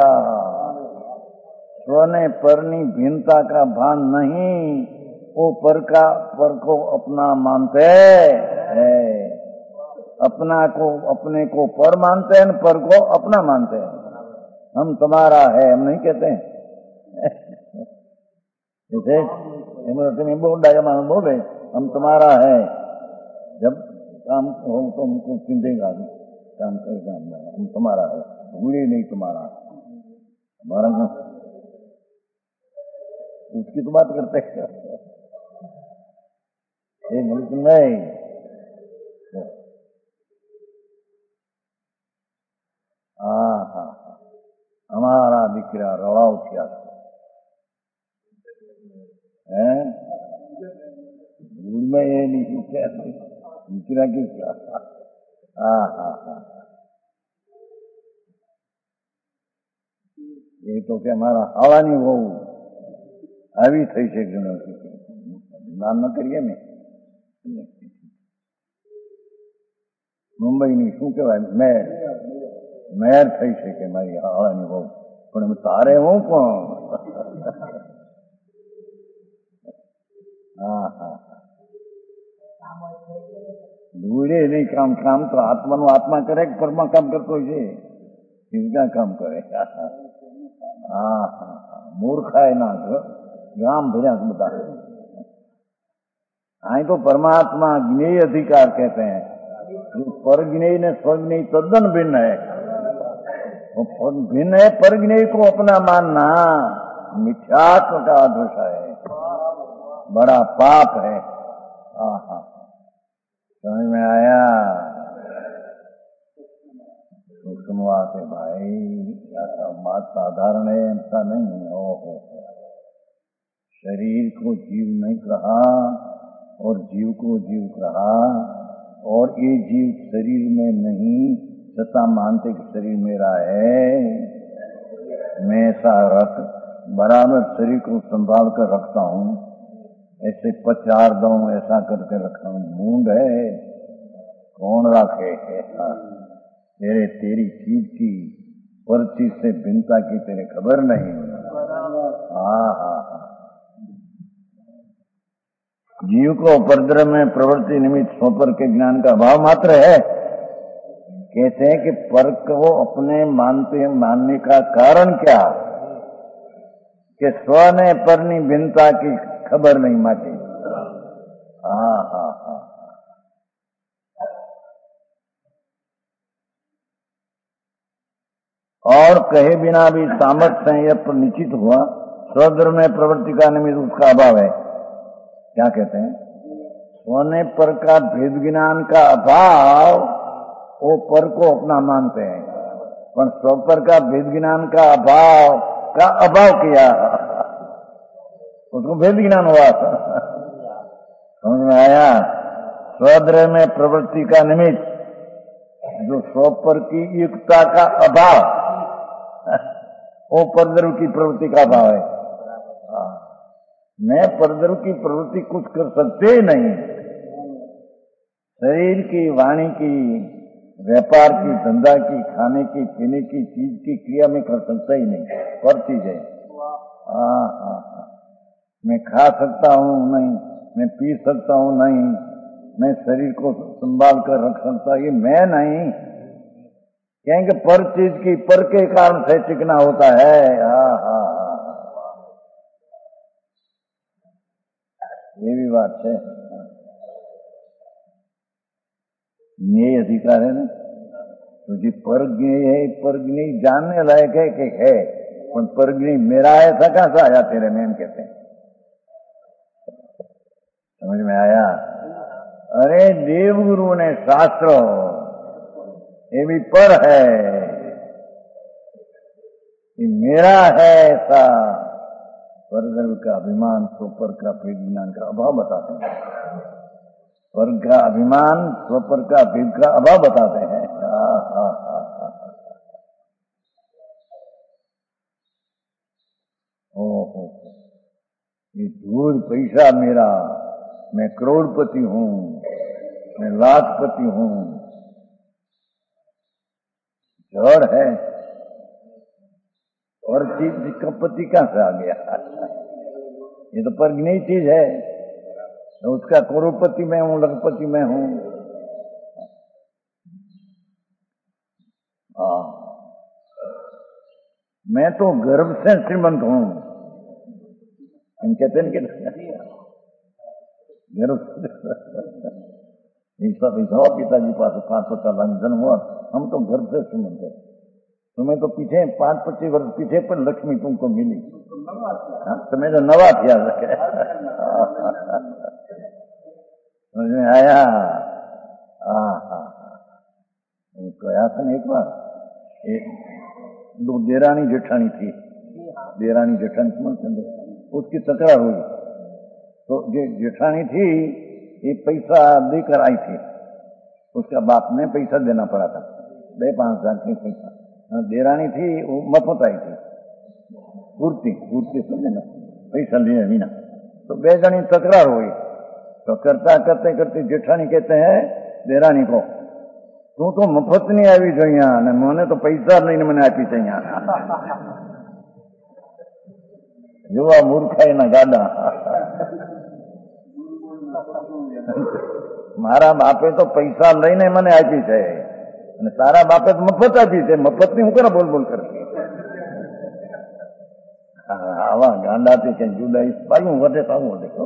स्वने परनी भिन्नता का भान नहीं, वो पर का पर को अपना मानते है, अपना को अपने को पर मानते हैं, पर को अपना मानते हैं। हम तुम्हारा है हम नहीं कहते हैं, जैसे तुम्हें बोल डाया मान बोले हम तुम्हारा है, जब काम हो तो हमको चिंतेगा, काम करेगा हम तुम्हारा है, भूले नहीं तुम्हारा, हमारा उसकी तो बात करते हैं ये मुल्क नहीं। हाँ हाँ हमारा दिकरा रवा उठिया है, भूल में ये नहीं कहते दिकरा किसका? हाँ हाँ हाँ ये तो क्या हमारा हवा नहीं वो આવી થઈ છે જ્ઞાન ન કરીએ ને। મુંબઈની શું કહેવાય મેયર મેયર થઈ છે કે મારી હાળાની બહુ, પણ તારે હું કોણ? હા હા દૂરે નહીં કામ, કામ તો આત્માનું આત્મા કરે કે પरमा કામ કરતો છે, इसका काम करे। हाँ हाँ मूर्खा है ना गाम भैया बता, आई तो परमात्मा ज्ञेय अधिकार कहते हैं, पर ज्ञेय ने स्वज्ञेय तद्दन भिन्न है, भिन्न है। पर ज्ञेय को अपना मानना मिथ्यात्व का दोष है, बड़ा पाप है। हाँ हाँ समझ में आया? सूक्ष्म बात है भाई, ऐसा बात साधारण है, ऐसा नहीं है। ओहो शरीर को जीव नहीं कहा और जीव को जीव कहा, और ये जीव शरीर में नहीं सता मानते कि शरीर मेरा है, मैं ऐसा रख बराबर शरीर को संभाल कर रखता हूँ, ऐसे पचार दू ऐसा करके रखता हूँ। मूंड है कौन रखे? तेरे तेरी चीज की पर चीज से भिन्नता की तेरे खबर नहीं। हाँ हाँ हाँ जीव को उपद्रव में प्रवृत्ति निमित्त स्वपर के ज्ञान का अभाव मात्र है। कहते हैं कि पर को अपने मानते मानने का कारण क्या कि स्व ने परनी भिन्नता की खबर नहीं माटी। हाँ हाँ हाँ और कहे बिना भी सामर्थ्य है यह निश्चित हुआ। स्वधर्म में प्रवृत्ति का निमित्त उसका अभाव है। क्या कहते हैं? स्वने पर का भेद ज्ञान का अभाव, वो पर को अपना मानते हैं, पर स्व पर का भेद ज्ञान का अभाव का अभाव किया, उसको भेद ज्ञान हुआ। समझ में आया? स्वद्रव्य में प्रवृत्ति का निमित्त जो स्व पर की युक्ता का अभाव, वो परद्रव्य की प्रवृत्ति का अभाव है। मैं परद्रव्य की प्रवृत्ति कुछ कर सकते ही नहीं। शरीर की, वाणी की, व्यापार की, धंधा की, खाने की, पीने की चीज की क्रिया में कर सकता ही नहीं। पर चीज है। हाँ हाँ हाँ, मैं खा सकता हूँ नहीं, मैं पी सकता हूँ नहीं, मैं शरीर को संभाल कर रख सकता, ये मैं नहीं। कहेंगे पर चीज की, पर के कारण से चिकना होता है। हाँ हाँ हाँ, ये भी बात है। न्याय अधिकार है ना, क्योंकि तो परज्ञेय है, परज्ञेय जानने लायक है कि है, पर परज्ञेय मेरा है, सका सा आया तेरे में, हम कहते हैं। समझ में आया? अरे देवगुरु ने शास्त्र, ये भी पर है, ये मेरा है, ऐसा परद्रव्य का अभिमान, स्वपर का भेद ज्ञान का अभाव बताते हैं। पर का अभिमान, स्वपर का भेद का अभाव बताते हैं। हा, हा, हा, हा। ओहो, ये धूल पैसा मेरा, मैं करोड़पति हूं, मैं लाखपति हूं, जड़ है। और चीज का पति कहां से आ गया? ये तो परज्ञेय चीज है। तो उसका करोड़पति मैं हूं, लखपति मैं हूं। हाँ, मैं तो गर्भ से श्रीमंत हूं। हम कहते हैं कि गर्भ ऐसा पिताजी पास पांच पचास लाख जन्म हुआ, हम तो गर्भ से श्रीमंत है। तुम्हें तो पीछे पांच पच्चीस वर्ष पीछे पर लक्ष्मी तुमको मिली। तुम्हें तो नवा किया रखे। समझ में आया? हाँ हाँ, कहा था ना एक बार, एक दो देरानी जेठानी थी, देरानी जेठानी समझते, उसकी तकरार हुई। तो जो जेठानी थी ये पैसा देकर आई थी, उसका बाप ने पैसा देना पड़ा था, बे पांच हजार की पैसा। देरानी थी वो मफत आई थी, पूर्ति पूर्ति समझे ना, पैसा लिए बिना। तो बे जनी तकरार हुई। तो करता करते करते जेठानी कहते हैं देरानी को, तू तो मफत नहीं आई जो यहाँ, मैंने तो पैसा नहीं मैंने आपी છે यहाँ। जुआ मूर्खाई ना गाड़ा। मारा बापे तो पैसा लईने મને આપી છે અને તારા બાપે તો મફત આપી છે, મફતની હું કરે બોલ બોલ કરતી। આવા ગાંડાથી કે જુદાઈ પાયું વધે તો આવું વધે।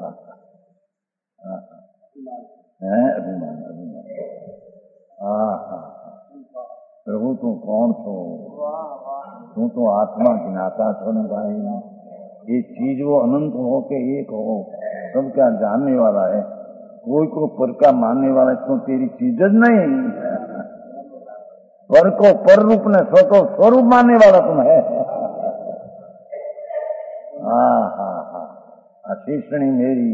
હે અભિમાન અભિમાન। હા હા, પ્રભુ તું કોણ છો? તું તો આત્मा જ્ઞાતા છો ને ભાई। ये चीज वो अनंत हो के एक हो, सब क्या जानने वाला है, कोई को पर का मानने वाला है, तो तेरी चीज ज नहीं। पर को पर रूप ने स्व को स्वरूप मानने वाला तुम है। हाँ हाँ हाँ, अशिष्णी मेरी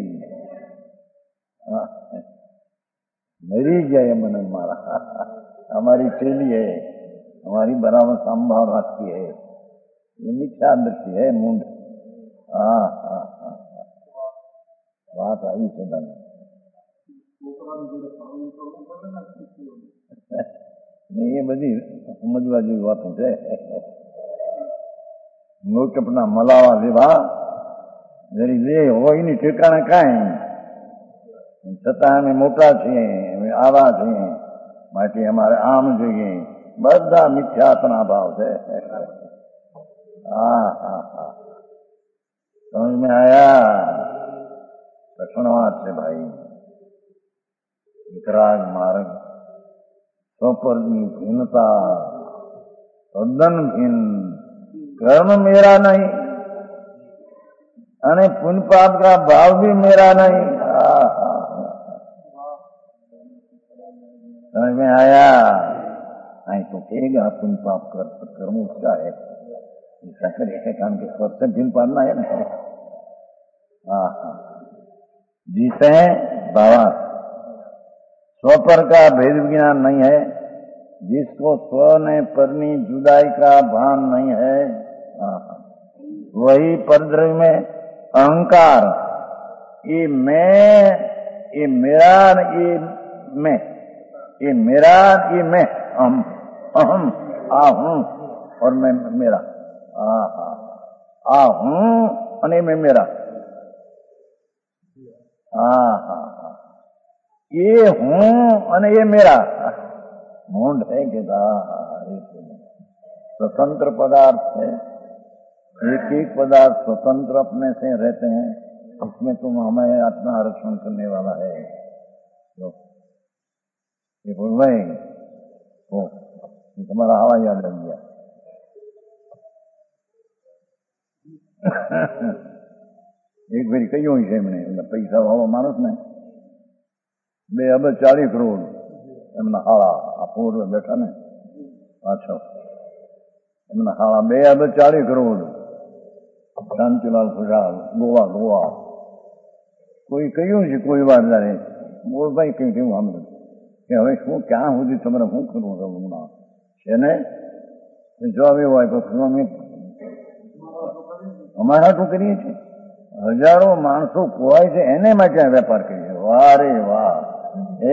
मरी गया ये मन हमारा। हमारी चेली है, हमारी बराबर संभाव रखती है, ये मिथ्या दृष्टि है मूंड। हाँ हाँ हाँ, बात आई से बनी नहीं, ये बड़ी समझवा जेवी वातों છે। મોટપના મલાવા લેવા જરી લે હોય ની ઠેકાણા કાંઈ, છતાં અમે મોટા છીએ, અમે આવા છીએ, માટે અમારે આમ જોઈએ, બધા મિથ્યાત્મા ભાવ છે। हाँ हाँ हाँ, समझ में आया? लक्षणवाद से भाई, वितराग मार्ग, स्वपर की भिन्नता, તદ્દન ભિન્ન. કર્મ મેરા નહીં અને पुण्य पाप का भाव भी मेरा नहीं. समझ में आया? नहीं तो कहेगा पुण्य पाप कर कर्म उसका है, ऐसा करे काम के स्वर से दिल पालना है ना. हाँ हाँ जिसे बाबा स्वपर का भेद विज्ञान नहीं है, जिसको स्व ने परनी जुदाई का भान नहीं है, वही परद्रव्य में अहंकार, ये मैं, ये मेरा, ये मैं, ये मेरा, ये मैं, अहम अहम आ हूं और मैं मेरा, आ आ हूं और मैं मेरा, आ ये हूं और ये मेरा. मूंड है कि स्वतंत्र पदार्थ है, एक एक पदार्थ स्वतंत्र अपने से रहते हैं, उसमें तुम हमें आत्मा आरक्षण करने वाला है. ये बोल रहे हो, तुम्हारा हवा याद लग गया. એક ફેરી કહ્યું છે એમણે, પૈસા વાળો માણસ ને બે અબજ ચાલીસ કરોડ એમના હાળા, આ પૂર્વ બેઠા ને પાછો એમના હાળા બે અબજ ચાલીસ કરોડ શાંતિલાલ ખુશાલ ગોવા ગોવા. કોઈ કહ્યું છે કોઈ વાર જાણે બોલ ભાઈ કઈ કેવું સાંભળ્યું કે હવે શું ક્યાં સુધી તમારે શું કરવું હમણાં છે ને જવાબ એવો આપ્યો કે અમે અમારા હાટું કરીએ છીએ, હજારો માણસો ખોવાય છે એને માટે વેપાર કરીએ. વાહ રે વાહ. એ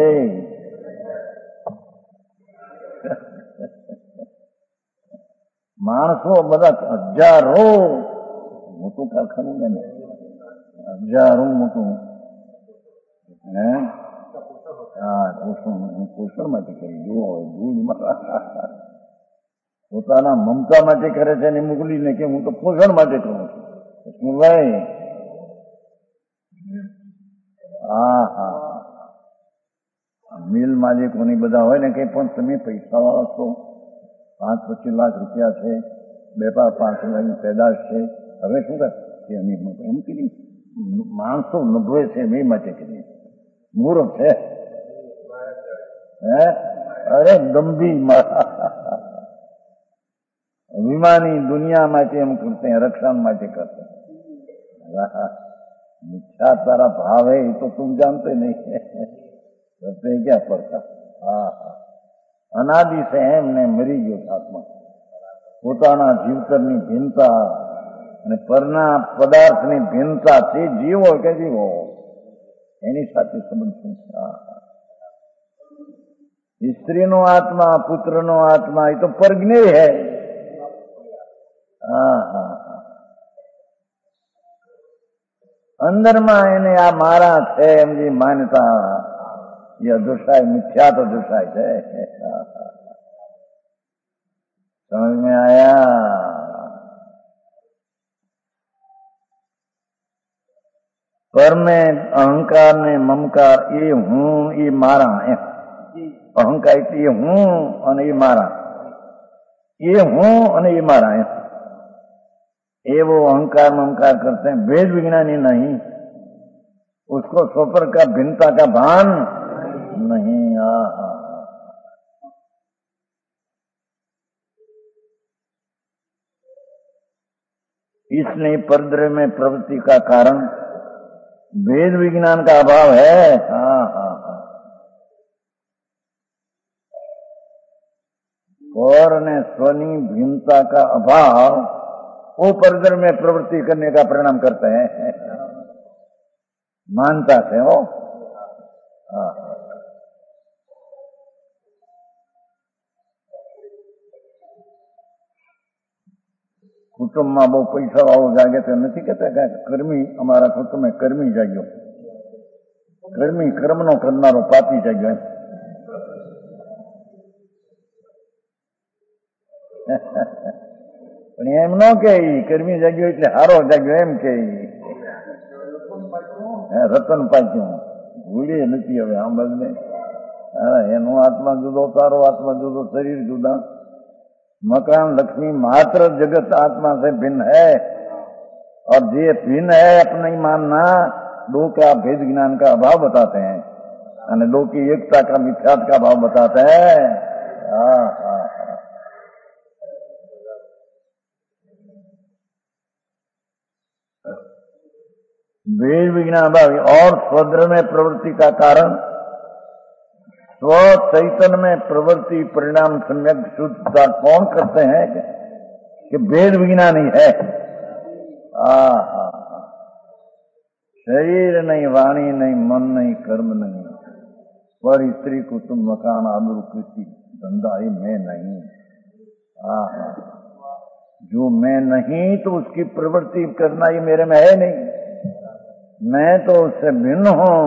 માણસો બધા હજારો મોટું કારખાનું ને હજારો મોટું હે હા પોષણ પોષણ માટે કરી જુઓ દૂધમાં પોતાના મમતા માટે કરે છે ને મોકલીને કે હું તો પોષણ માટે કરું છું. શું ભાઈ? હા હા મિલ માલિકોની બધા હોય ને કઈ પણ તમે પૈસા વાળા છો, પાંચ પચીસ લાખ રૂપિયા છે, બે પાંચ પાંચ લાખની પેદાશ છે, હવે શું કરે કે અમે એમ કરી માણસો નભવે છે એ માટે કરીએ. મૂર્ખ છે હે? અરે દંભી અભિમાની દુનિયા માટે એમ કરते हैं, रक्षण માટે करते हैं. मिथ्या तारा भाव है ये तो तुम जानते नहीं है, करते क्या पड़ता. હા હા અનાદિ છે એમને મરી ગયો આત્મા, પોતાના જીવતરની ભિન્નતા અને પરના પદાર્થની ભિન્નતા, તે જીવો કે જીવો એની સાથે સંબંધ શું છે? સ્ત્રીનો આત્મા, પુત્રનો આત્મા એ તો પરજ્ઞેય હૈ. હા હા હા અંદરમાં એને આ મારા છે એમની માન્યતા એ અદુષાય, મિથ્યા તો દુષાય છે. સમજ में आया? પર में અહંકાર ને મમકાર એ હું એ મારા, એમ અહંકાર એટલે એ હું અને એ મારા, એ હું અને એ મારા એમ एवो अहंकार ममकार करते हैं. भेद विज्ञानी नहीं, उसको स्वपर का भिन्नता का भान नहीं. आ इसलिए परद्रव्य में प्रवृत्ति का कारण भेद विज्ञान का अभाव है. हाँ हाँ हाँ और ने स्वनी भिन्नता का अभाव वो परद्रव्य में प्रवृत्ति करने का परिणाम करते हैं. मानता से हो કુટુંબમાં બહુ પૈસા વાળો જાગે તો નથી કહેતા કે કર્મી, અમારા કુટુંબમાં કર્મી જાગ્યો, કર્મી કર્મનો કરનારો પાપી જાગ્યો. પણ એમ ન કે કર્મી જાગ્યો એટલે હારો જાગ્યો એમ કે રતન પાક્યું, ભૂલી નથી હવે આમ બધને. હા એનો આત્મા જુદો, તારો આત્મા જુદો, શરીર જુદા, मकान लक्ष्मी मात्र जगत आत्मा से भिन्न है, और ये भिन्न है अपना ही मानना दो का भेद ज्ञान का अभाव बताते हैं, यानी दो की एकता का मिथ्यात्व का भाव बताते हैं। हाँ हाँ हाँ। भेद विज्ञान भाव और स्वद्र में प्रवृत्ति का कारण स्व चैतन्य में प्रवृत्ति परिणाम सम्यक शुद्धता कौन करते हैं कि भेद विज्ञान ही है। आ शरीर नहीं, वाणी नहीं, मन नहीं, कर्म नहीं, पर स्त्री कुटुंब मकान आलू कृषि धंधा ही मैं नहीं। आहा, जो मैं नहीं तो उसकी प्रवृत्ति करना ही मेरे में है नहीं, मैं तो उससे भिन्न हूं,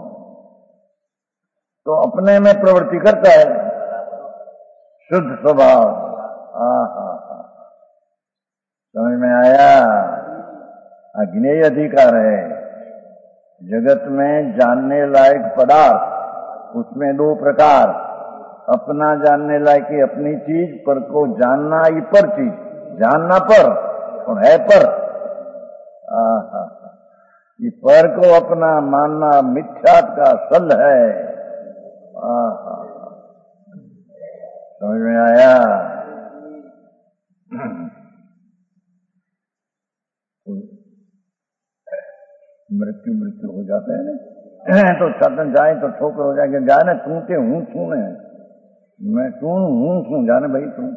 तो अपने में प्रवृत्ति करता है शुद्ध स्वभाव। आहा, समझ में आया? अज्ञेय अधिकार है। जगत में जानने लायक पदार्थ उसमें दो प्रकार, अपना जानने लायक की अपनी चीज, पर को जानना ही पर चीज, जानना पर और है पर। आहा, ये पर को अपना मानना मिथ्यात्व का सल है। आहा, समझ में आया? मृत्यु मृत्यु हो जाते हैं ना, तो छतन जाए तो ठोकर हो जाएगा, जाने तू के हूं छू है, मैं तू हूं छू, जाने भाई तू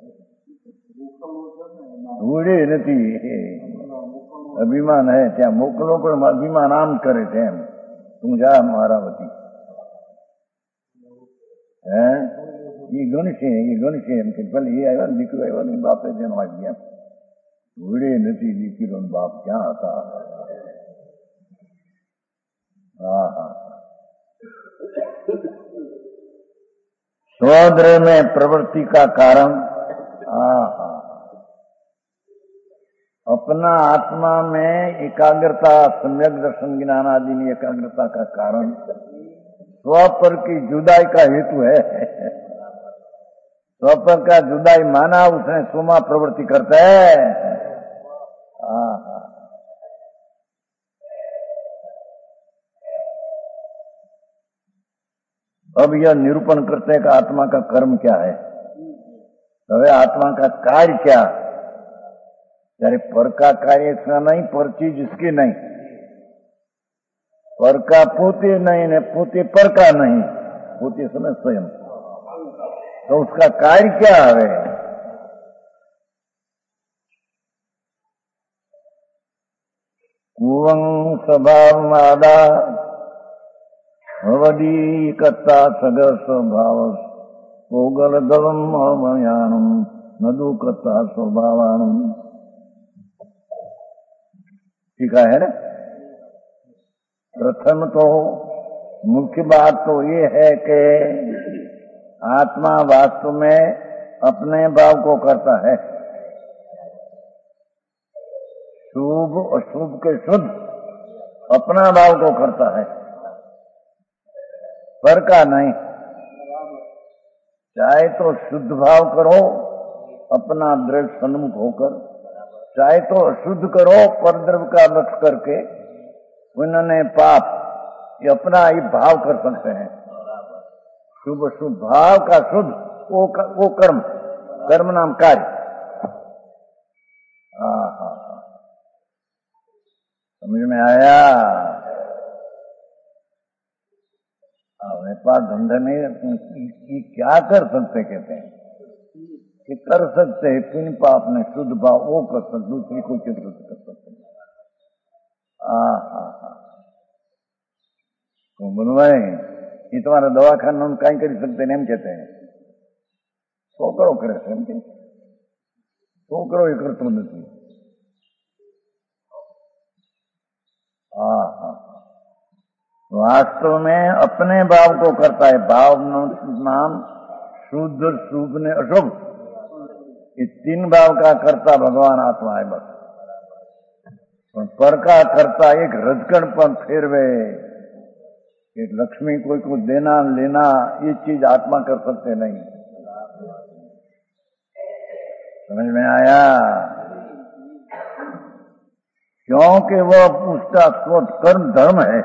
धूड़े नहीं अभिमान है क्या मोकलो को अभिमान आम करे थे हम, तू जा महारावती है ये गण से ये गण से हम के भले ये आया निकलो आया नहीं बापे जन आ गया धूड़े नहीं निकलो बाप क्या आता। स्वद्र में प्रवृत्ति का कारण अपना आत्मा में एकाग्रता, सम्यक दर्शन ज्ञान आदि में एकाग्रता का कारण स्वपर की जुदाई का हेतु है। स्वपर का जुदाई माना उसने सोमा प्रवृत्ति करता है। अब यह निरूपण करते हैं कि आत्मा का कर्म क्या है, હવે आत्मा का कार्य क्या, यारे पर का कार्य इसका नहीं, पर चीज इसकी नहीं, पर का पोते नहीं ने पोते पर का नहीं, पोते समय स्वयं, तो उसका कार्य क्या है? कुवं स्वभाव मादा भवदी कत्ता सगर स्वभाव कोगल दलम अमयानम नदु कत्ता स्वभावानम। ठीक है ना? प्रथम तो मुख्य बात तो ये है कि आत्मा वास्तव में अपने भाव को करता है, शुभ अशुभ के शुद्ध अपना भाव को करता है, पर का नहीं। चाहे तो शुद्ध भाव करो अपना द्रव्य सन्मुख होकर, चाहे तो अशुद्ध करो पर द्रव्य का लक्ष्य करके, उन्होंने पाप ये अपना ही भाव कर सकते हैं। शुभ शुभ भाव का शुद्ध वो, वो कर्म, कर्म नाम कार्य। हाँ, समझ में आया? व्यापार धंधा में क्या कर सकते, कहते हैं कि कर सकते हैं पुण्य पाप में शुद्ध भाव वो कर सकते, दूसरी को चित्र कर सकते। हाँ हाँ हाँ, तो बनवाए ये तुम्हारा दवाखाना हम कहीं कर सकते नहीं, हम कहते हैं तो करो करे तो करो ये कर तो नहीं। हाँ हाँ, वास्तव में अपने भाव को करता है। भाव नाम शुद्ध शुभ ने अशुभ, इस तीन भाव का करता भगवान आत्मा है बस। पर का करता एक रजकण पर फेरवे, एक लक्ष्मी कोई को देना लेना ये चीज आत्मा कर सकते नहीं। समझ में आया? क्योंकि वो उसका स्व कर्म धर्म है,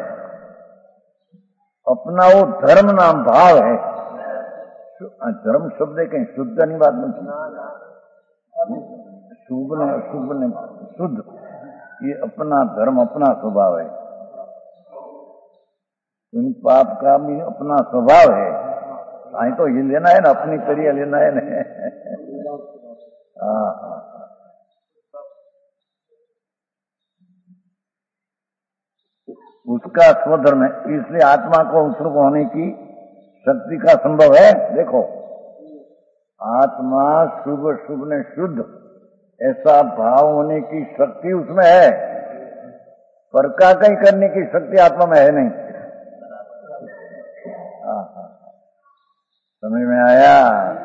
अपना वो धर्म नाम भाव है। धर्म शब्द है, कहीं शुद्ध नहीं बात नहीं, शुभ ने अशुभ ने शुद्ध, ये अपना धर्म अपना स्वभाव है। इन पाप का भी अपना स्वभाव है। आई तो ये लेना है ना, अपनी करिए लेना है ना। हाँ हाँ, उसका स्वधर्म है, इसलिए आत्मा को उत्सर्ग होने की शक्ति का संभव है। देखो, आत्मा शुभ शुभ ने शुद्ध, ऐसा भाव होने की शक्ति उसमें है, पर का कहीं करने की शक्ति आत्मा में है नहीं। हाँ हाँ, समझ में आया?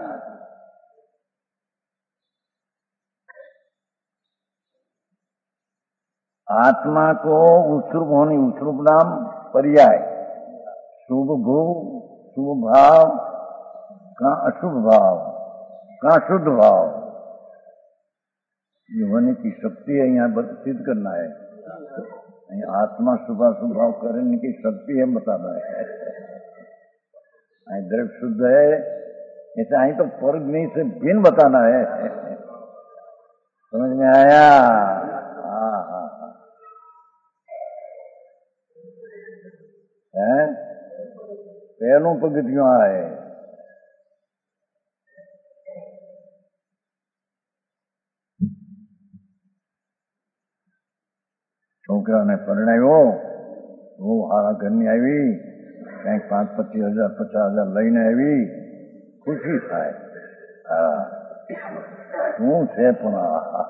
आत्मा को उत्सर्ग होने, उत्सर्ग नाम पर्याय, शुभ भू शुभ भाव का अशुभ भाव का शुद्ध भाव, ये होने की शक्ति है। यहाँ सिद्ध करना है, आत्मा शुभ अशुभ भाव करने की शक्ति है, बताना है। द्रव्य शुद्ध है ऐसे आई तो परग्नि से भिन्न बताना है। समझ में आया? हाँ हाँ हाँ, है पहलों पगथियों आए। छोकरा ने परणायो, वो हारा घરની આવી, કંઈક પાંચ પચીસ હજાર પચાસ હજાર લઈને આવી, ખુશી થાય। હા, શું છે પણ આ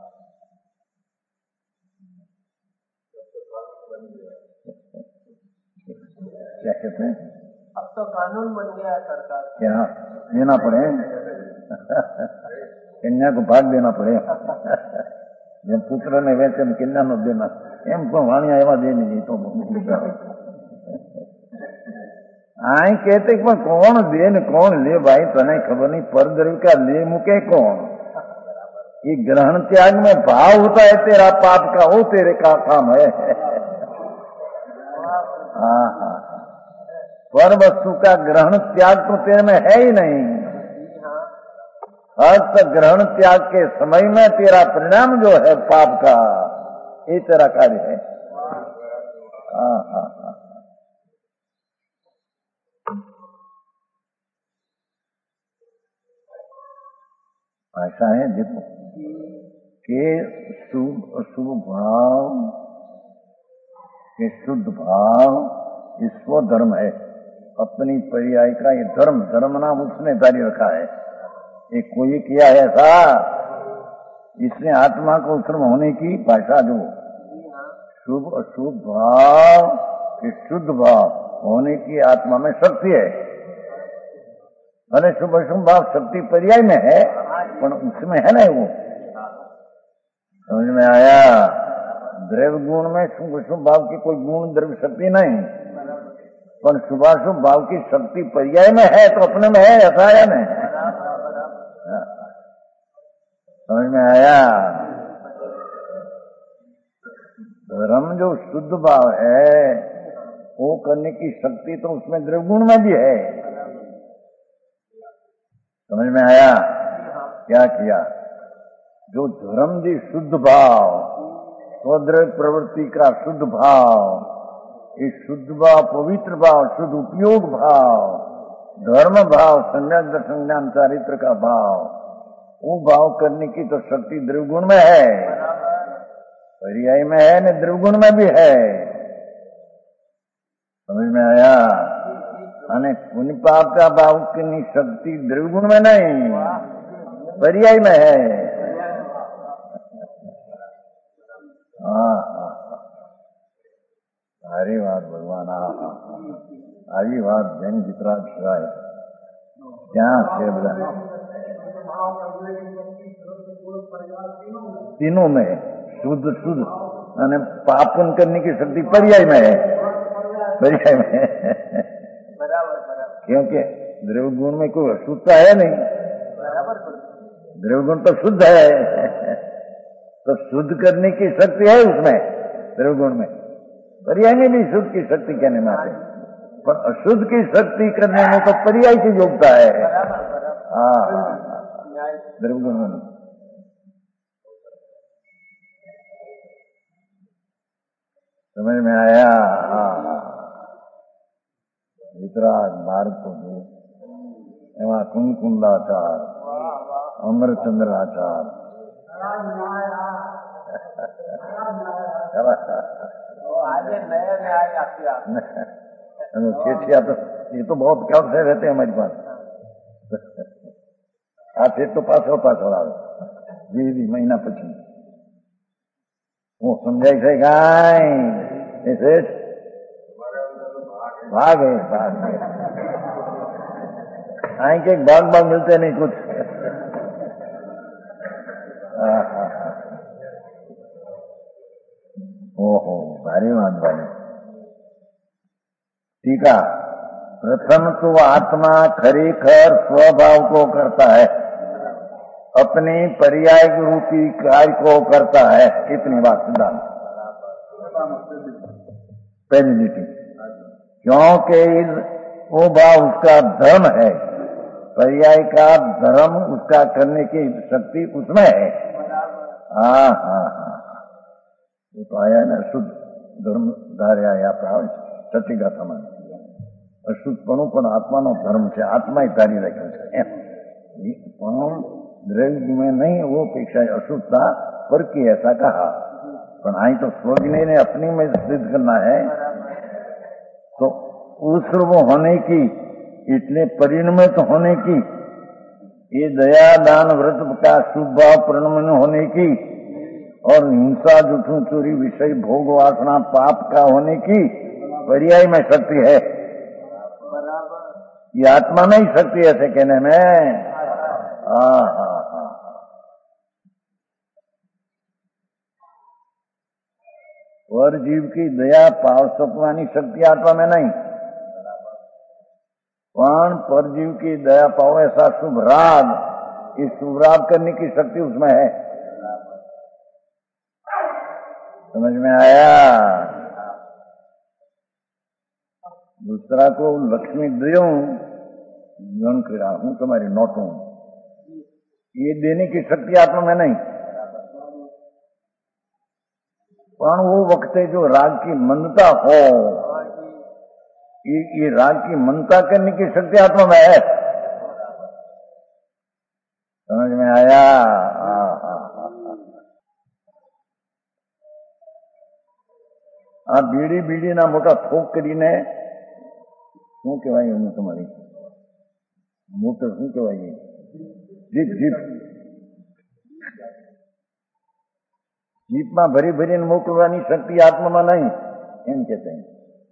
क्या कहते हैं? अब तो कानून बन गया है सरकार, क्या देना पड़े? कन्या को भाग देना पड़े। जब पुत्र ने वैसे कन्या नो देना एम को वाणिया एवं दे नहीं तो आई कहते कि कौन दे न कौन ले भाई, तने खबर नहीं, पर द्रव्य का ले मुके कौन? ये ग्रहण त्याग में भाव होता है तेरा पाप का, वो तेरे का काम है। हाँ हाँ, पर वस्तु का ग्रहण त्याग तो तेरे में है ही नहीं। अर्थ ग्रहण त्याग के समय में तेरा परिणाम जो है पाप का, ये तेरा कार्य है। हाँ हाँ हाँ, ऐसा है। देखो कि शुभ अशुभ भाव के शुद्ध भाव ईश्वर धर्म है, अपनी पर्याय का ये धर्म, धर्म नाम उसने जारी रखा है, ये कोई किया है ऐसा। इसने आत्मा को उत्सर्ग होने की भाषा जो शुभ अशुभ भाव के शुद्ध भाव होने की आत्मा में शक्ति है। भले शुभ अशुभ भाव शक्ति पर्याय में है, पर उसमें है ना वो। समझ में आया? द्रव्य गुण में शुभ अशुभ भाव की कोई गुण द्रव्य शक्ति नहीं, पर शुभाशुभ भाव की शक्ति पर्याय में है, तो अपने में है, ऐसा है ना? समझ में आया? धर्म जो शुद्ध भाव है वो करने की शक्ति तो उसमें द्रव्य गुण में भी है। समझ में आया? क्या किया? जो धर्म जी शुद्ध भाव, स्वद्रव्य प्रवृत्ति का शुद्ध भाव, ये शुद्ध भाव, पवित्र भाव, शुद्ध उपयोग भाव, धर्म भाव, सम्यक दर्शन ज्ञान चारित्र का भाव, वो भाव करने की तो शक्ति द्रव्य गुण में है, पर्याय में है न द्रव्य गुण में भी है। समझ में आया? अने पुण्य पाप का भाव की शक्ति द्रव्य गुण में नहीं, पर्याय में है। हाँ हाँ, सारी बात भगवान આવી વાત જૈન વિતરાગ સિવાય ક્યાં છે બધા? तीनों में शुद्ध शुद्ध અને पापन करने की शक्ति पर्याय में है, पर्याय में है। क्योंकि द्रव्य गुण में कोई अशुद्धता है नहीं, द्रव्यगुण तो शुद्ध है, तो शुद्ध करने की शक्ति है उसमें द्रव्यगुण में। पर्याय में भी शुद्ध की शक्ति कहने में आते, पर अशुद्ध की शक्ति करने में तो पर्याय की योग्यता है। हाँ, द्रव्यगुण में समझ में आया। हाँ, वितराग मार्ग को एवं कुंड कुंडाचार, अमरचंद्राचार, ठेठिया तो ये तो बहुत कम से रहते हैं हमारे पास। आप एक तो पाछળ पाછળ આવે વીસ મહિના પછી હું સમજાય છે ગાય એ શેઠ भागे भाग आई के बाग बाग मिलते नहीं कुछ। ओहो भारी बात भाई। ठीक है, प्रथम तो आत्मा खरेखर स्वभाव को करता है, अपने पर्याय रूपी कार्य को करता है। कितनी बात सिद्धांत पहली नीति, क्योंकि वो भाव उसका धर्म है, पर्याय का धर्म उसका करने की शक्ति उसमें है। हाँ हाँ हाँ, वो तो आया ना शुद्ध धर्म धार्या या प्राण सच्ची गाथा में अशुद्धपणु पण आत्मा नो धर्म है, आत्मा ही धारी रखे पण द्रव्य में नहीं, वो पेक्षा अशुद्धता पर की ऐसा कहा। पर आई तो स्वज्ञ ने अपनी में सिद्ध करना है, तो उस होने की, इतने परिणमित होने की, ये दया दान व्रत का शुभ भाव परिणमन होने की, और हिंसा जुठू चोरी विषय भोग वासना पाप का होने की पर्याय में शक्ति है। ये आत्मा में ही शक्ति ऐसे कहने में। हाँ हाँ हाँ, और जीव की दया पाव सपवानी शक्ति आत्मा में नहीं, पण पर जीव की दया पाओ ऐसा शुभ राग, इस शुभ राग करने की शक्ति उसमें है। समझ में आया। दूसरा को लक्ष्मी दो गण करा हूं तुम्हारी नोटों, ये देने की शक्ति आत्मा में नहीं, पण वो वक्त जो राग की मंदता हो, ये, ये राग की मंदता करने की शक्ति आत्मा में है। समझ में आया। हाँ हाँ हाँ, आ बीड़ी बीड़ी ना मोटा थोक करीने શું કહેવાય એનું તમારી મોટર શું કહેવાય? જીપ જીપ જીપમાં ભરી ભરીને મોકલવાની શક્તિ આત્મામાં नहीं, એમ कहते हैं।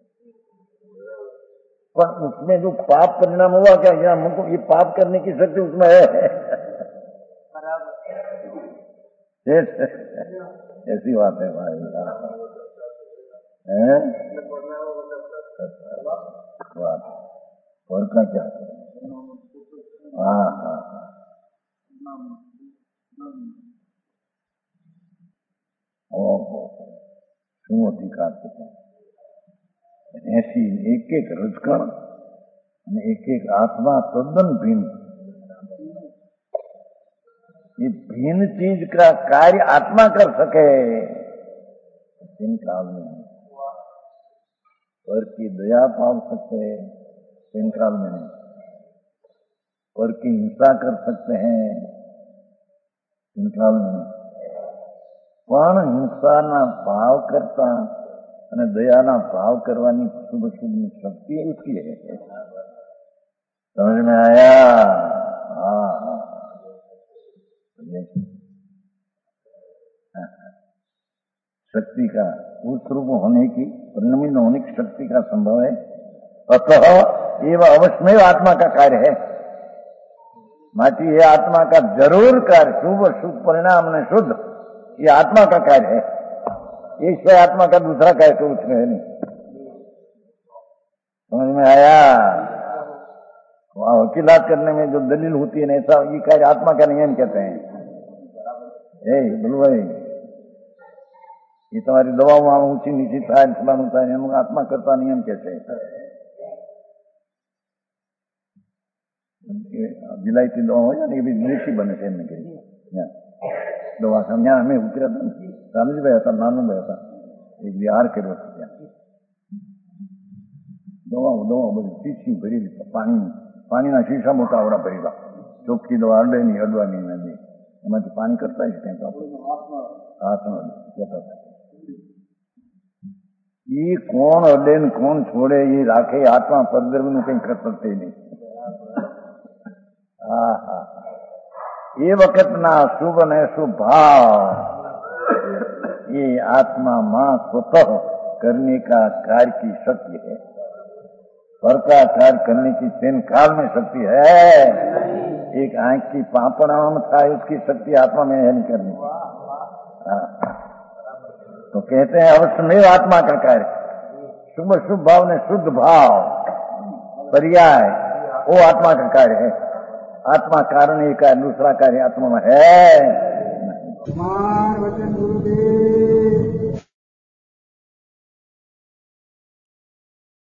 पर उसमें जो पाप परिणाम हुआ क्या, यहाँ ये पाप करने की शक्ति उसमें है। ऐसी बात है भाई। है और का क्या? हाँ हाँ ओहो શું અધિકાર છે? ऐसी एक एक रजकण અને एक एक आत्मा तद्दन भिन्न, ये भिन्न चीज का कार्य आत्मा कर सके इन काल में, पर की दया पाव सकते इन काल में नहीं, पर की हिंसा कर सकते हैं इन काल में नहीं, पण हिंसाना भाव करता અને દયાના ભાવ કરવાની શુભ શુભ શક્તિ उसकी है। समझ में आया। हाँ हाँ, शक्ति का उस रूप होने की, परिणमित होने की शक्ति का संभव है। अतः एवं अवश्य आत्मा का कार्य है, माटी ये आत्मा का जरूर कार्य, शुभ शुभ परिणाम ने शुद्ध, ये आत्मा का कार्य है। इससे आत्मा का दूसरा कार्य तो उसमें है नहीं। समझ में आया। वहां वकीलात करने में जो दलील होती है ना, ऐसा ये कार्य आत्मा का नियम कहते हैं। ए बोलो भाई, ये तुम्हारी दवाओं ऊंची नीची થાય ફલાણું થાય એનું આત્મા કરતા નિયમ કે છે। વિલાયતી દવા હોય ને એ બી દેશી બને છે એમને કઈ દવા સમજ્યા। અમે ઉતર્યા હતા ને, રામજીભાઈ હતા, નાનુભાઈ હતા, એક બિહાર કર્યો હતો ત્યાં। દવાઓ દવા બધી શીશી ભરેલી પાણી પાણીના શીશા મોટા આવડા ભરેલા, ચોખ્ખી દવા અડે નહીં, અડવાની નથી, એમાંથી પાણી કરતા જ કંઈક હાથમાં કહેતા હતા। એ કોણ અડે ને કોણ છોડે એ રાખે, આત્મા પરદ્રવ્યનું કંઈ કરશે નહીં। હા હા, એ વખતના શુભ અને શુभ भाव ये आत्मा मां स्वतः करने का कार्य की शक्ति है। पर का कार्य करने की तीन काल में शक्ति है। एक आंख की पापड़ाम था, उसकी शक्ति आत्मा में है नहीं करनी। तो कहते हैं अवश्यमेव आत्मा का कार्य, शुभ शुभ भाव ने शुद्ध भाव पर्याय, वो आत्मा का कार्य है। आत्मा कारण एक है, दूसरा कार्य आत्मा में है। वचन गुरुदेव